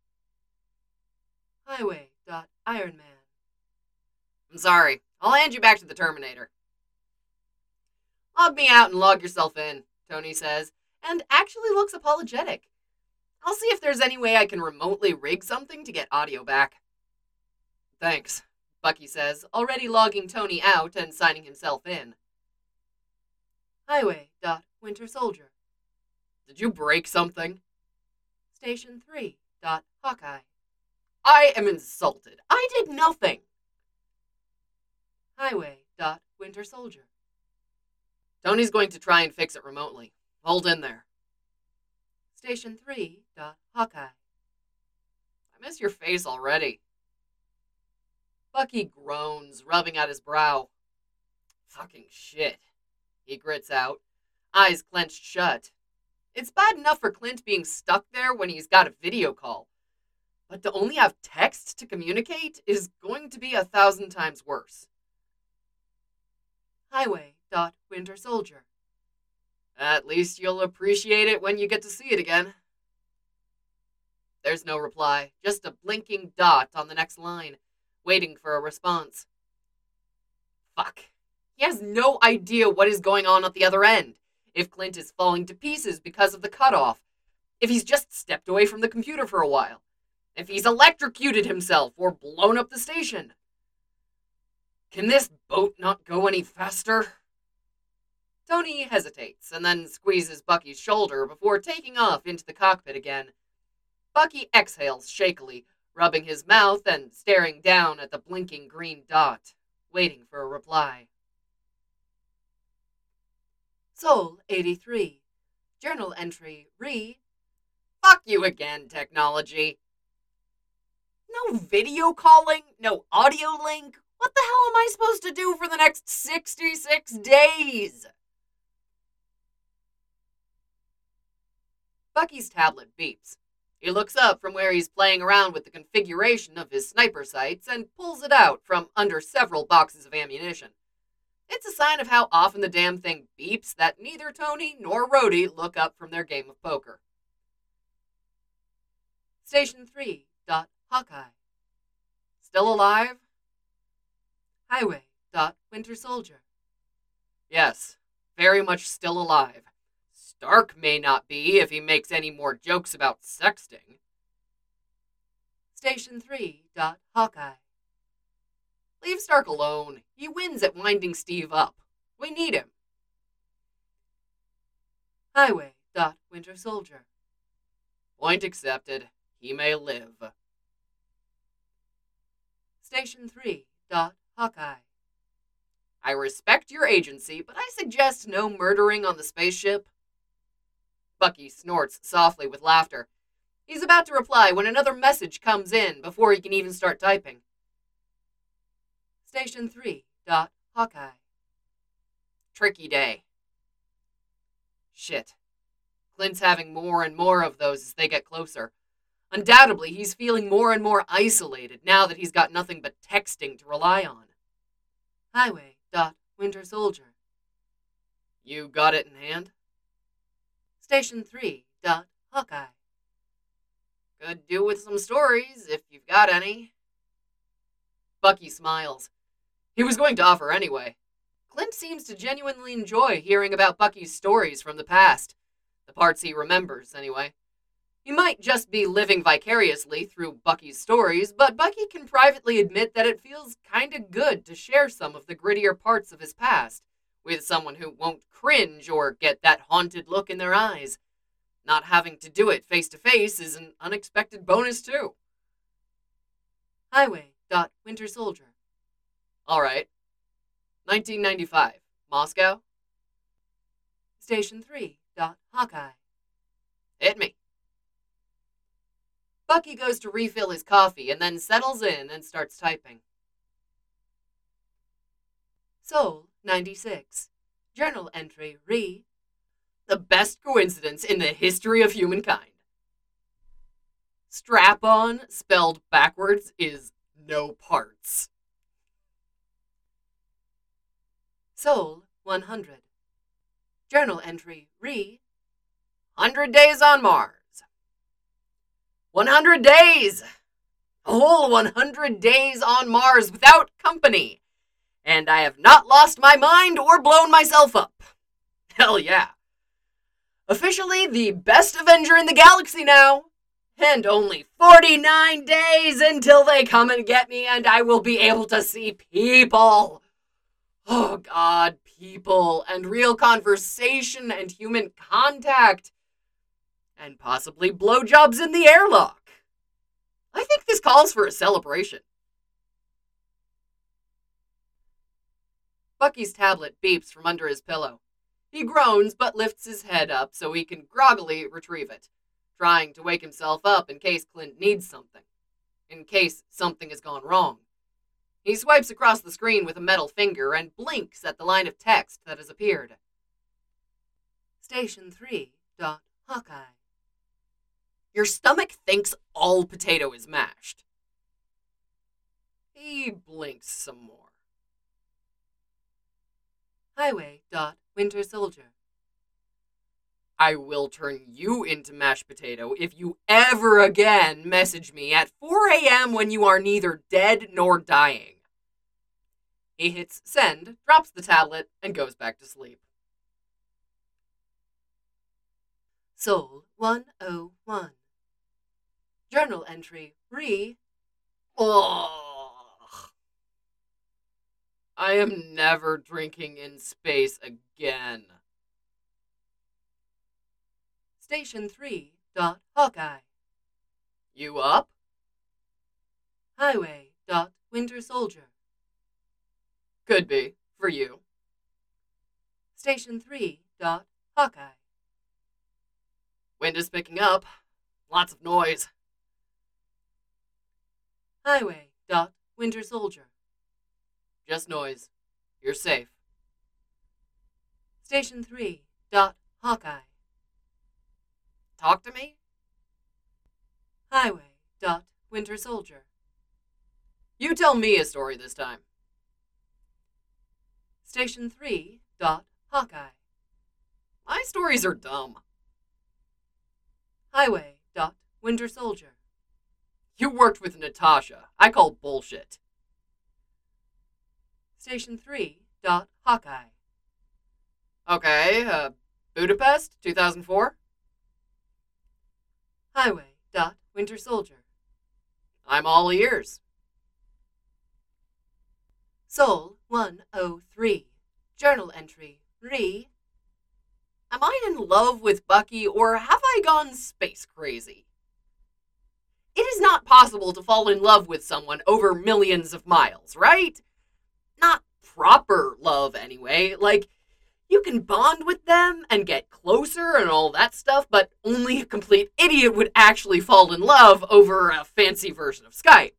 Highway.Ironman. I'm sorry. I'll hand you back to the Terminator. Log me out and log yourself in, Tony says, and actually looks apologetic. I'll see if there's any way I can remotely rig something to get audio back. Thanks, Bucky says, already logging Tony out and signing himself in. Highway.Winter Soldier. Did you break something? Station three. Hawkeye. I am insulted. I did nothing. Highway.Winter Soldier. Tony's going to try and fix it remotely. Hold in there. Station three. Hawkeye. I miss your face already. Bucky groans, rubbing at his brow. Fucking shit, he grits out, eyes clenched shut. It's bad enough for Clint being stuck there when he's got a video call, but to only have text to communicate is going to be a thousand times worse. Highway.Winter Soldier. At least you'll appreciate it when you get to see it again. There's no reply, just a blinking dot on the next line, waiting for a response. Fuck. He has no idea what is going on at the other end. If Clint is falling to pieces because of the cutoff. If he's just stepped away from the computer for a while. If he's electrocuted himself or blown up the station. Can this boat not go any faster? Tony hesitates and then squeezes Bucky's shoulder before taking off into the cockpit again. Bucky exhales shakily, rubbing his mouth and staring down at the blinking green dot, waiting for a reply. Sol eighty-three. Journal entry, re. Fuck you again, technology. No video calling? No audio link? What the hell am I supposed to do for the next sixty-six days? Bucky's tablet beeps. He looks up from where he's playing around with the configuration of his sniper sights and pulls it out from under several boxes of ammunition. It's a sign of how often the damn thing beeps that neither Tony nor Rhodey look up from their game of poker. Station three. Hawkeye. Still alive? Highway. Winter Soldier. Yes, very much still alive. Stark may not be if he makes any more jokes about sexting. Station three. Hawkeye. Leave Stark alone. He wins at winding Steve up. We need him. Highway. Winter Soldier. Point accepted. He may live. Station three. Hawkeye. I respect your agency, but I suggest no murdering on the spaceship. Bucky snorts softly with laughter. He's about to reply when another message comes in before he can even start typing. Station three. Hawkeye. Tricky day. Shit. Clint's having more and more of those as they get closer. Undoubtedly, he's feeling more and more isolated now that he's got nothing but texting to rely on. Highway. Winter Soldier. You got it in hand? Station three. Dot Hawkeye. Could do with some stories, if you've got any. Bucky smiles. He was going to offer anyway. Clint seems to genuinely enjoy hearing about Bucky's stories from the past. The parts he remembers, anyway. He might just be living vicariously through Bucky's stories, but Bucky can privately admit that it feels kinda good to share some of the grittier parts of his past with someone who won't cringe or get that haunted look in their eyes. Not having to do it face to face is an unexpected bonus, too. Highway. Dot Winter Soldier. All right. nineteen ninety-five. Moscow? Station three. Dot Hawkeye. Hit me. Bucky goes to refill his coffee and then settles in and starts typing. Seoul, ninety-six. Journal entry, re. The best coincidence in the history of humankind. Strap-on, spelled backwards, is no parts. Seoul, one hundred. Journal entry, re. one hundred days on Mars. one hundred days! A whole one hundred days on Mars without company. And I have not lost my mind or blown myself up. Hell yeah. Officially the best Avenger in the galaxy now. And only forty-nine days until they come and get me and I will be able to see people. Oh God, people and real conversation and human contact. And possibly blowjobs in the airlock. I think this calls for a celebration. Bucky's tablet beeps from under his pillow. He groans but lifts his head up so he can groggily retrieve it, trying to wake himself up in case Clint needs something. In case something has gone wrong. He swipes across the screen with a metal finger and blinks at the line of text that has appeared. Station three. Dot Hawkeye. Your stomach thinks all potato is mashed. He blinks some more. Highway. Dot Winter Soldier. I will turn you into mashed potato if you ever again message me at four a.m. when you are neither dead nor dying. He hits send, drops the tablet, and goes back to sleep. Seoul, one oh one. Journal entry, re. Ugh. I am never drinking in space again. Station three. Dot Hawkeye. You up? Highway. Dot Winter Soldier. Could be, for you. Station three. Dot Hawkeye. Wind is picking up. Lots of noise. Highway. Dot Winter Soldier. Just noise. You're safe. Station three. Dot Hawkeye. Talk to me? Highway. Dot Winter Soldier. You tell me a story this time. Station three. Dot Hawkeye. My stories are dumb. Highway. Dot Winter Soldier. You worked with Natasha. I call bullshit. Station three. Dot Hawkeye. Okay, uh, Budapest, two thousand four? Highway. Dot Winter Soldier. I'm all ears. Seoul, one oh three. Journal entry, re. Am I in love with Bucky, or have I gone space crazy? It is not possible to fall in love with someone over millions of miles, right? Not proper love, anyway. Like, you can bond with them and get closer and all that stuff, but only a complete idiot would actually fall in love over a fancy version of Skype.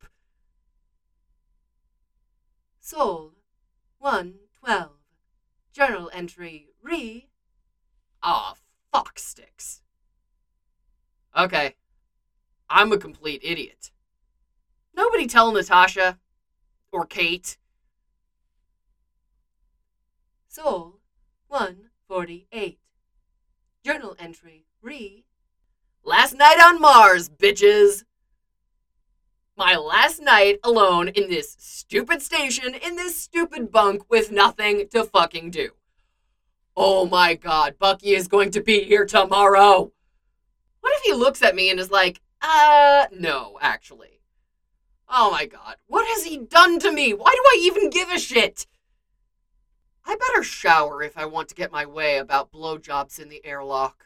Seoul, one twelve. Journal entry, re. Aw, fuck sticks. Okay. I'm a complete idiot. Nobody tell Natasha. Or Kate. Seoul, one forty-eight. Journal entry, re. Last night on Mars, bitches! My last night alone in this stupid station, in this stupid bunk with nothing to fucking do. Oh my god, Bucky is going to be here tomorrow! What if he looks at me and is like, uh, no, actually. Oh my god, what has he done to me? Why do I even give a shit? I better shower if I want to get my way about blowjobs in the airlock.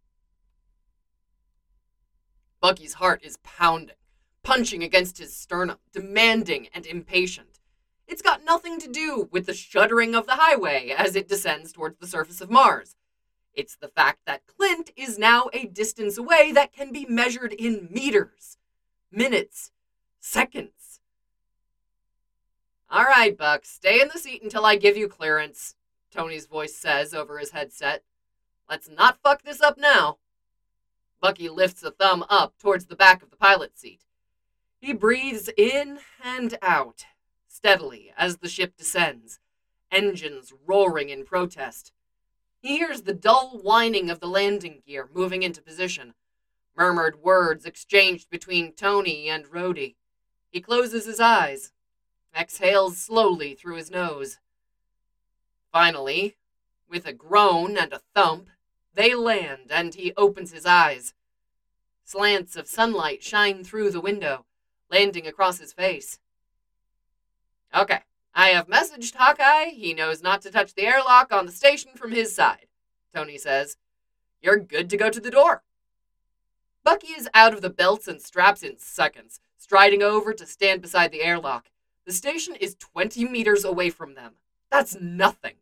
Bucky's heart is pounding, punching against his sternum, demanding and impatient. It's got nothing to do with the shuddering of the highway as it descends towards the surface of Mars. It's the fact that Clint is now a distance away that can be measured in meters, minutes, seconds. All right, Buck, stay in the seat until I give you clearance, Tony's voice says over his headset. Let's not fuck this up now. Bucky lifts a thumb up towards the back of the pilot's seat. He breathes in and out, steadily as the ship descends, engines roaring in protest. He hears the dull whining of the landing gear moving into position, murmured words exchanged between Tony and Rhodey. He closes his eyes, exhales slowly through his nose. Finally, with a groan and a thump, they land and he opens his eyes. Slants of sunlight shine through the window, landing across his face. Okay, I have messaged Hawkeye. He knows not to touch the airlock on the station from his side, Tony says. You're good to go to the door. Bucky is out of the belts and straps in seconds, striding over to stand beside the airlock. The station is twenty meters away from them. That's nothing.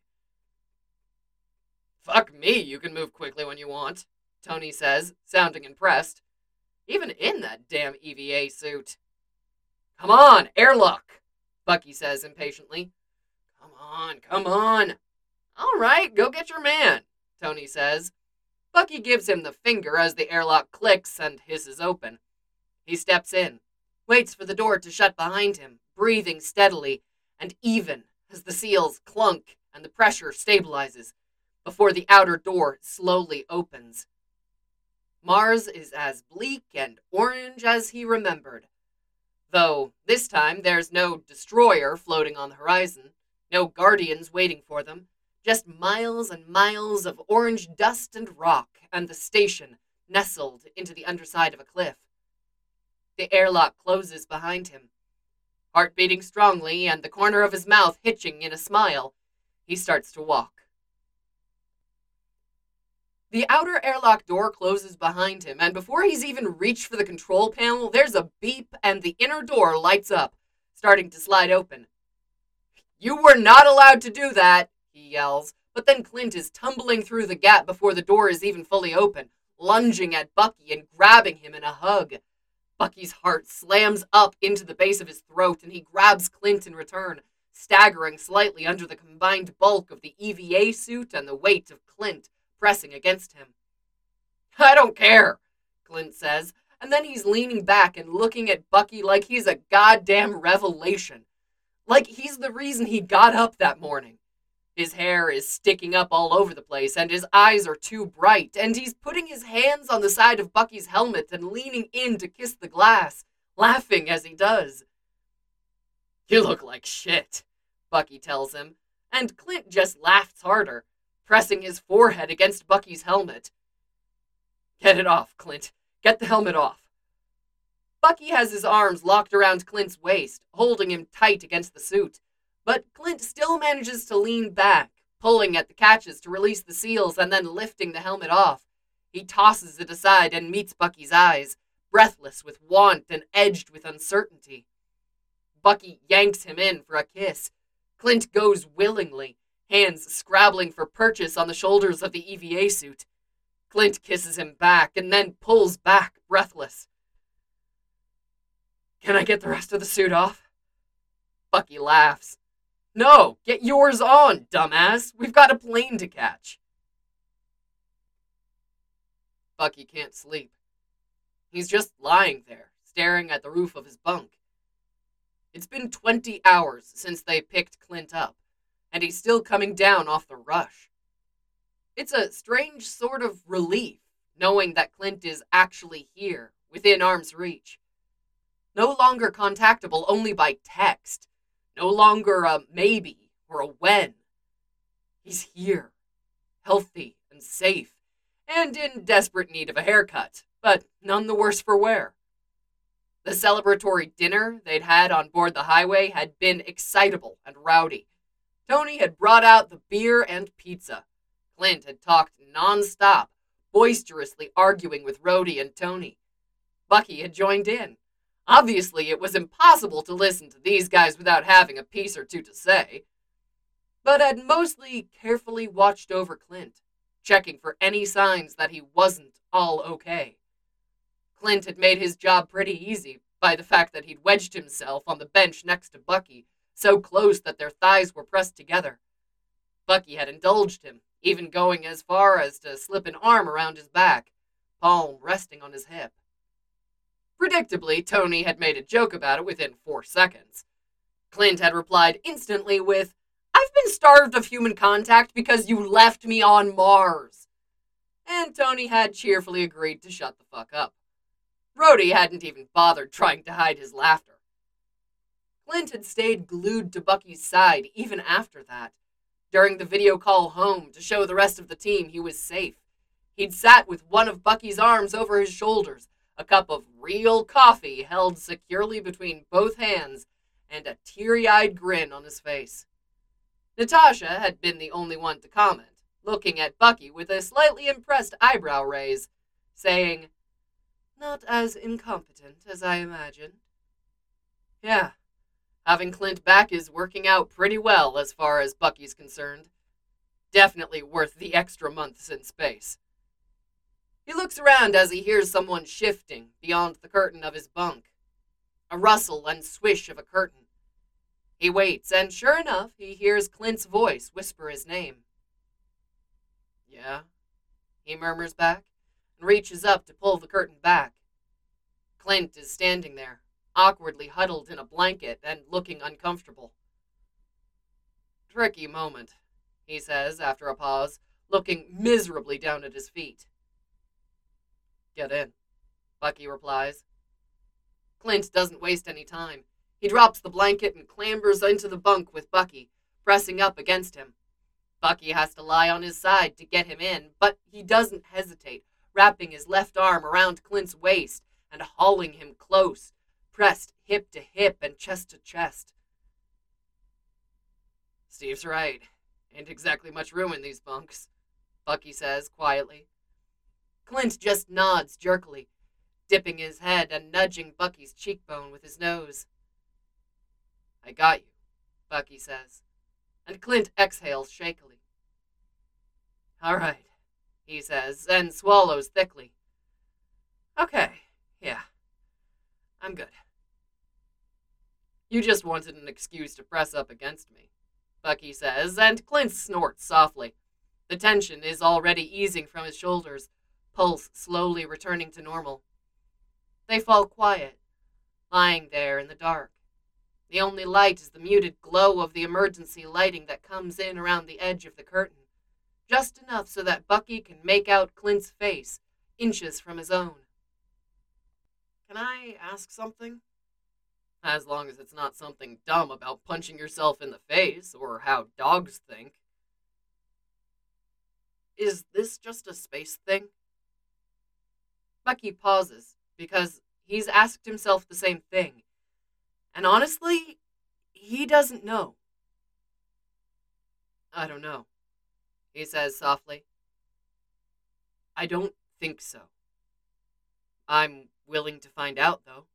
Fuck me, you can move quickly when you want, Tony says, sounding impressed. Even in that damn E V A suit. Come on, airlock, Bucky says impatiently. Come on, come on. All right, go get your man, Tony says. Bucky gives him the finger as the airlock clicks and hisses open. He steps in, waits for the door to shut behind him, breathing steadily and even as the seals clunk and the pressure stabilizes before the outer door slowly opens. Mars is as bleak and orange as he remembered. Though, this time, there's no destroyer floating on the horizon, no guardians waiting for them, just miles and miles of orange dust and rock, and the station nestled into the underside of a cliff. The airlock closes behind him. Heart beating strongly and the corner of his mouth hitching in a smile, he starts to walk. The outer airlock door closes behind him, and before he's even reached for the control panel, there's a beep and the inner door lights up, starting to slide open. You were not allowed to do that, he yells, but then Clint is tumbling through the gap before the door is even fully open, lunging at Bucky and grabbing him in a hug. Bucky's heart slams up into the base of his throat, and he grabs Clint in return, staggering slightly under the combined bulk of the E V A suit and the weight of Clint pressing against him. I don't care, Clint says, and then he's leaning back and looking at Bucky like he's a goddamn revelation. Like he's the reason he got up that morning. His hair is sticking up all over the place, and his eyes are too bright, and he's putting his hands on the side of Bucky's helmet and leaning in to kiss the glass, laughing as he does. You look like shit, Bucky tells him, and Clint just laughs harder, pressing his forehead against Bucky's helmet. Get it off, Clint. Get the helmet off. Bucky has his arms locked around Clint's waist, holding him tight against the suit. But Clint still manages to lean back, pulling at the catches to release the seals and then lifting the helmet off. He tosses it aside and meets Bucky's eyes, breathless with want and edged with uncertainty. Bucky yanks him in for a kiss. Clint goes willingly, hands scrabbling for purchase on the shoulders of the E V A suit. Clint kisses him back and then pulls back, breathless. Can I get the rest of the suit off? Bucky laughs. No, get yours on, dumbass. We've got a plane to catch. Bucky can't sleep. He's just lying there, staring at the roof of his bunk. It's been twenty hours since they picked Clint up, and he's still coming down off the rush. It's a strange sort of relief knowing that Clint is actually here, within arm's reach. No longer contactable only by text. No longer a maybe or a when. He's here, healthy and safe, and in desperate need of a haircut, but none the worse for wear. The celebratory dinner they'd had on board the highway had been excitable and rowdy. Tony had brought out the beer and pizza. Clint had talked non-stop, boisterously arguing with Rhodey and Tony. Bucky had joined in. Obviously, it was impossible to listen to these guys without having a piece or two to say, but had mostly carefully watched over Clint, checking for any signs that he wasn't all okay. Clint had made his job pretty easy by the fact that he'd wedged himself on the bench next to Bucky, so close that their thighs were pressed together. Bucky had indulged him, even going as far as to slip an arm around his back, palm resting on his hip. Predictably, Tony had made a joke about it within four seconds. Clint had replied instantly with, "I've been starved of human contact because you left me on Mars." And Tony had cheerfully agreed to shut the fuck up. Rhodey hadn't even bothered trying to hide his laughter. Clint had stayed glued to Bucky's side even after that. During the video call home to show the rest of the team he was safe, he'd sat with one of Bucky's arms over his shoulders, a cup of real coffee held securely between both hands, and a teary-eyed grin on his face. Natasha had been the only one to comment, looking at Bucky with a slightly impressed eyebrow raise, saying, "Not as incompetent as I imagined." Yeah, having Clint back is working out pretty well as far as Bucky's concerned. Definitely worth the extra months in space. He looks around as he hears someone shifting beyond the curtain of his bunk. A rustle and swish of a curtain. He waits, and sure enough, he hears Clint's voice whisper his name. "Yeah?" he murmurs back, and reaches up to pull the curtain back. Clint is standing there, awkwardly huddled in a blanket and looking uncomfortable. "Tricky moment," he says after a pause, looking miserably down at his feet. "Get in," Bucky replies. Clint doesn't waste any time. He drops the blanket and clambers into the bunk with Bucky, pressing up against him. Bucky has to lie on his side to get him in, but he doesn't hesitate, wrapping his left arm around Clint's waist and hauling him close, pressed hip to hip and chest to chest. "Steve's right. Ain't exactly much room in these bunks," Bucky says quietly. Clint just nods jerkily, dipping his head and nudging Bucky's cheekbone with his nose. "I got you," Bucky says, and Clint exhales shakily. "All right," he says, and swallows thickly. "Okay, yeah, I'm good." "You just wanted an excuse to press up against me," Bucky says, and Clint snorts softly. The tension is already easing from his shoulders, pulse slowly returning to normal. They fall quiet, lying there in the dark. The only light is the muted glow of the emergency lighting that comes in around the edge of the curtain, just enough so that Bucky can make out Clint's face, inches from his own. "Can I ask something? As long as it's not something dumb about punching yourself in the face, or how dogs think. Is this just a space thing?" Bucky pauses, because he's asked himself the same thing. And honestly, he doesn't know. "I don't know," he says softly. "I don't think so. I'm willing to find out, though."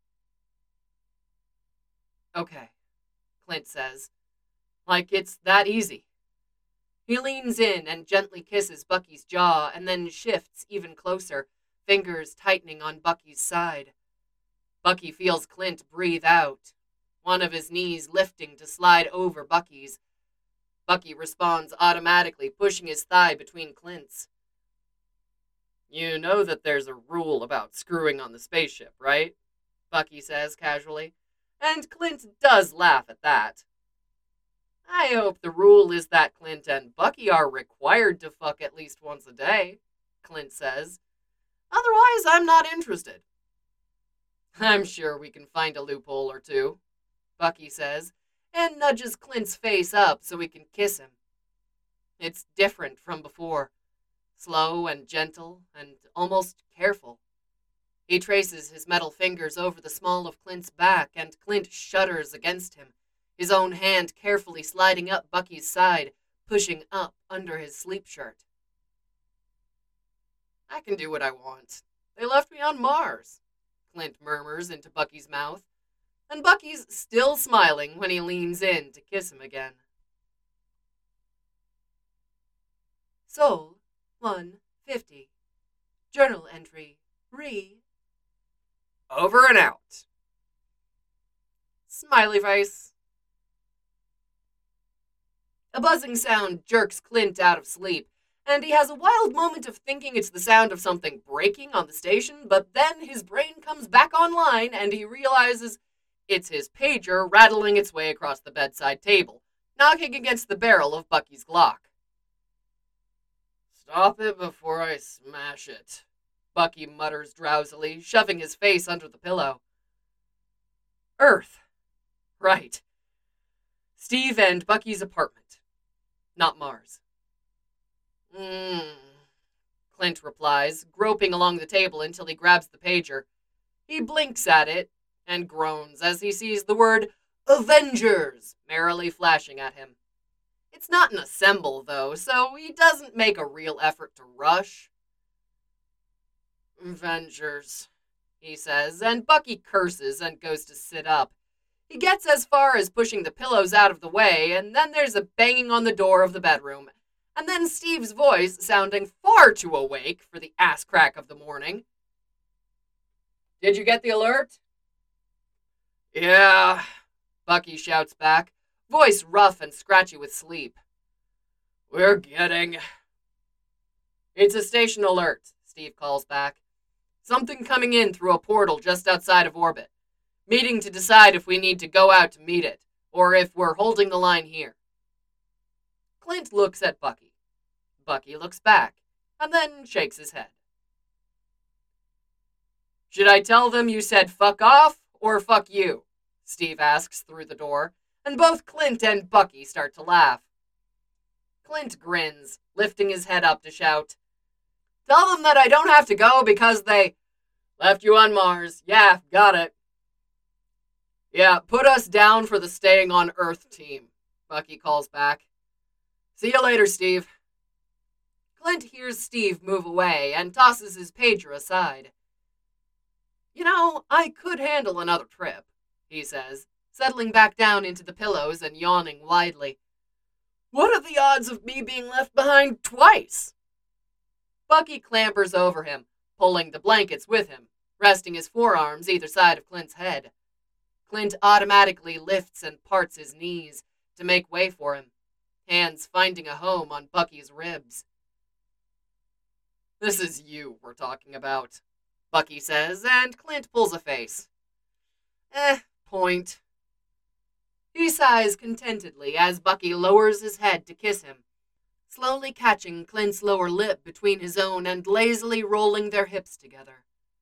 "Okay," Clint says, like it's that easy. He leans in and gently kisses Bucky's jaw and then shifts even closer, fingers tightening on Bucky's side. Bucky feels Clint breathe out, one of his knees lifting to slide over Bucky's. Bucky responds automatically, pushing his thigh between Clint's. "You know that there's a rule about screwing on the spaceship, right?" Bucky says casually, and Clint does laugh at that. I hope the rule is that Clint and Bucky are required to fuck at least once a day, Clint says. Otherwise, I'm not interested. I'm sure we can find a loophole or two, Bucky says, and nudges Clint's face up so he can kiss him. It's different from before, slow and gentle and almost careful. He traces his metal fingers over the small of Clint's back, and Clint shudders against him, his own hand carefully sliding up Bucky's side, pushing up under his sleep shirt. I can do what I want. They left me on Mars, Clint murmurs into Bucky's mouth, and Bucky's still smiling when he leans in to kiss him again. Soul one fifty. Journal entry re. Over and out. Smiley face. A buzzing sound jerks Clint out of sleep, and he has a wild moment of thinking it's the sound of something breaking on the station, but then his brain comes back online and he realizes it's his pager rattling its way across the bedside table, knocking against the barrel of Bucky's Glock. Stop it before I smash it, Bucky mutters drowsily, shoving his face under the pillow. Earth. Right. Steve and Bucky's apartment. Not Mars. Mmm, Clint replies, groping along the table until he grabs the pager. He blinks at it and groans as he sees the word Avengers merrily flashing at him. It's not an assemble, though, so he doesn't make a real effort to rush. Avengers, he says, and Bucky curses and goes to sit up. He gets as far as pushing the pillows out of the way, and then there's a banging on the door of the bedroom, and then Steve's voice sounding far too awake for the ass crack of the morning. Did you get the alert? Yeah, Bucky shouts back, voice rough and scratchy with sleep. We're getting... It's a station alert, Steve calls back. Something coming in through a portal just outside of orbit. Meeting to decide if we need to go out to meet it, or if we're holding the line here. Clint looks at Bucky. Bucky looks back, and then shakes his head. Should I tell them you said fuck off, or fuck you? Steve asks through the door, and both Clint and Bucky start to laugh. Clint grins, lifting his head up to shout, Tell them that I don't have to go because they left you on Mars. Yeah, got it. Yeah, put us down for the staying on Earth team, Bucky calls back. See you later, Steve. Clint hears Steve move away and tosses his pager aside. You know, I could handle another trip, he says, settling back down into the pillows and yawning widely. What are the odds of me being left behind twice? Bucky clambers over him, pulling the blankets with him, resting his forearms either side of Clint's head. Clint automatically lifts and parts his knees to make way for him, hands finding a home on Bucky's ribs. This is you we're talking about, Bucky says, and Clint pulls a face. Eh, point. He sighs contentedly as Bucky lowers his head to kiss him, slowly catching Clint's lower lip between his own and lazily rolling their hips together.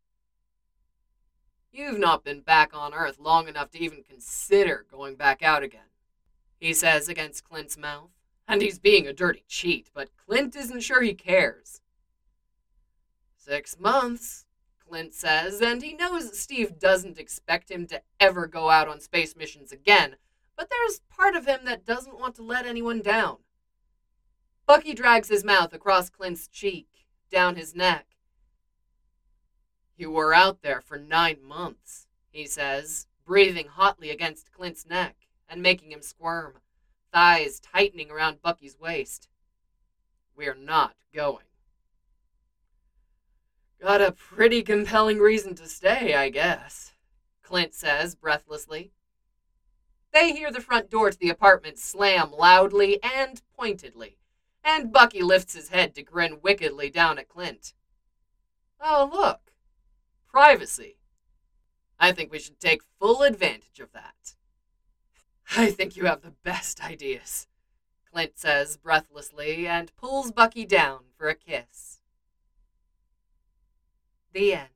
You've not been back on Earth long enough to even consider going back out again, he says against Clint's mouth, and he's being a dirty cheat, but Clint isn't sure he cares. Six months, Clint says, and he knows Steve doesn't expect him to ever go out on space missions again, but there's part of him that doesn't want to let anyone down. Bucky drags his mouth across Clint's cheek, down his neck. You were out there for nine months, he says, breathing hotly against Clint's neck and making him squirm, thighs tightening around Bucky's waist. We're not going. Got a pretty compelling reason to stay, I guess, Clint says breathlessly. They hear the front door to the apartment slam loudly and pointedly, and Bucky lifts his head to grin wickedly down at Clint. Oh, look. Privacy. I think we should take full advantage of that. I think you have the best ideas, Clint says breathlessly and pulls Bucky down for a kiss. The end.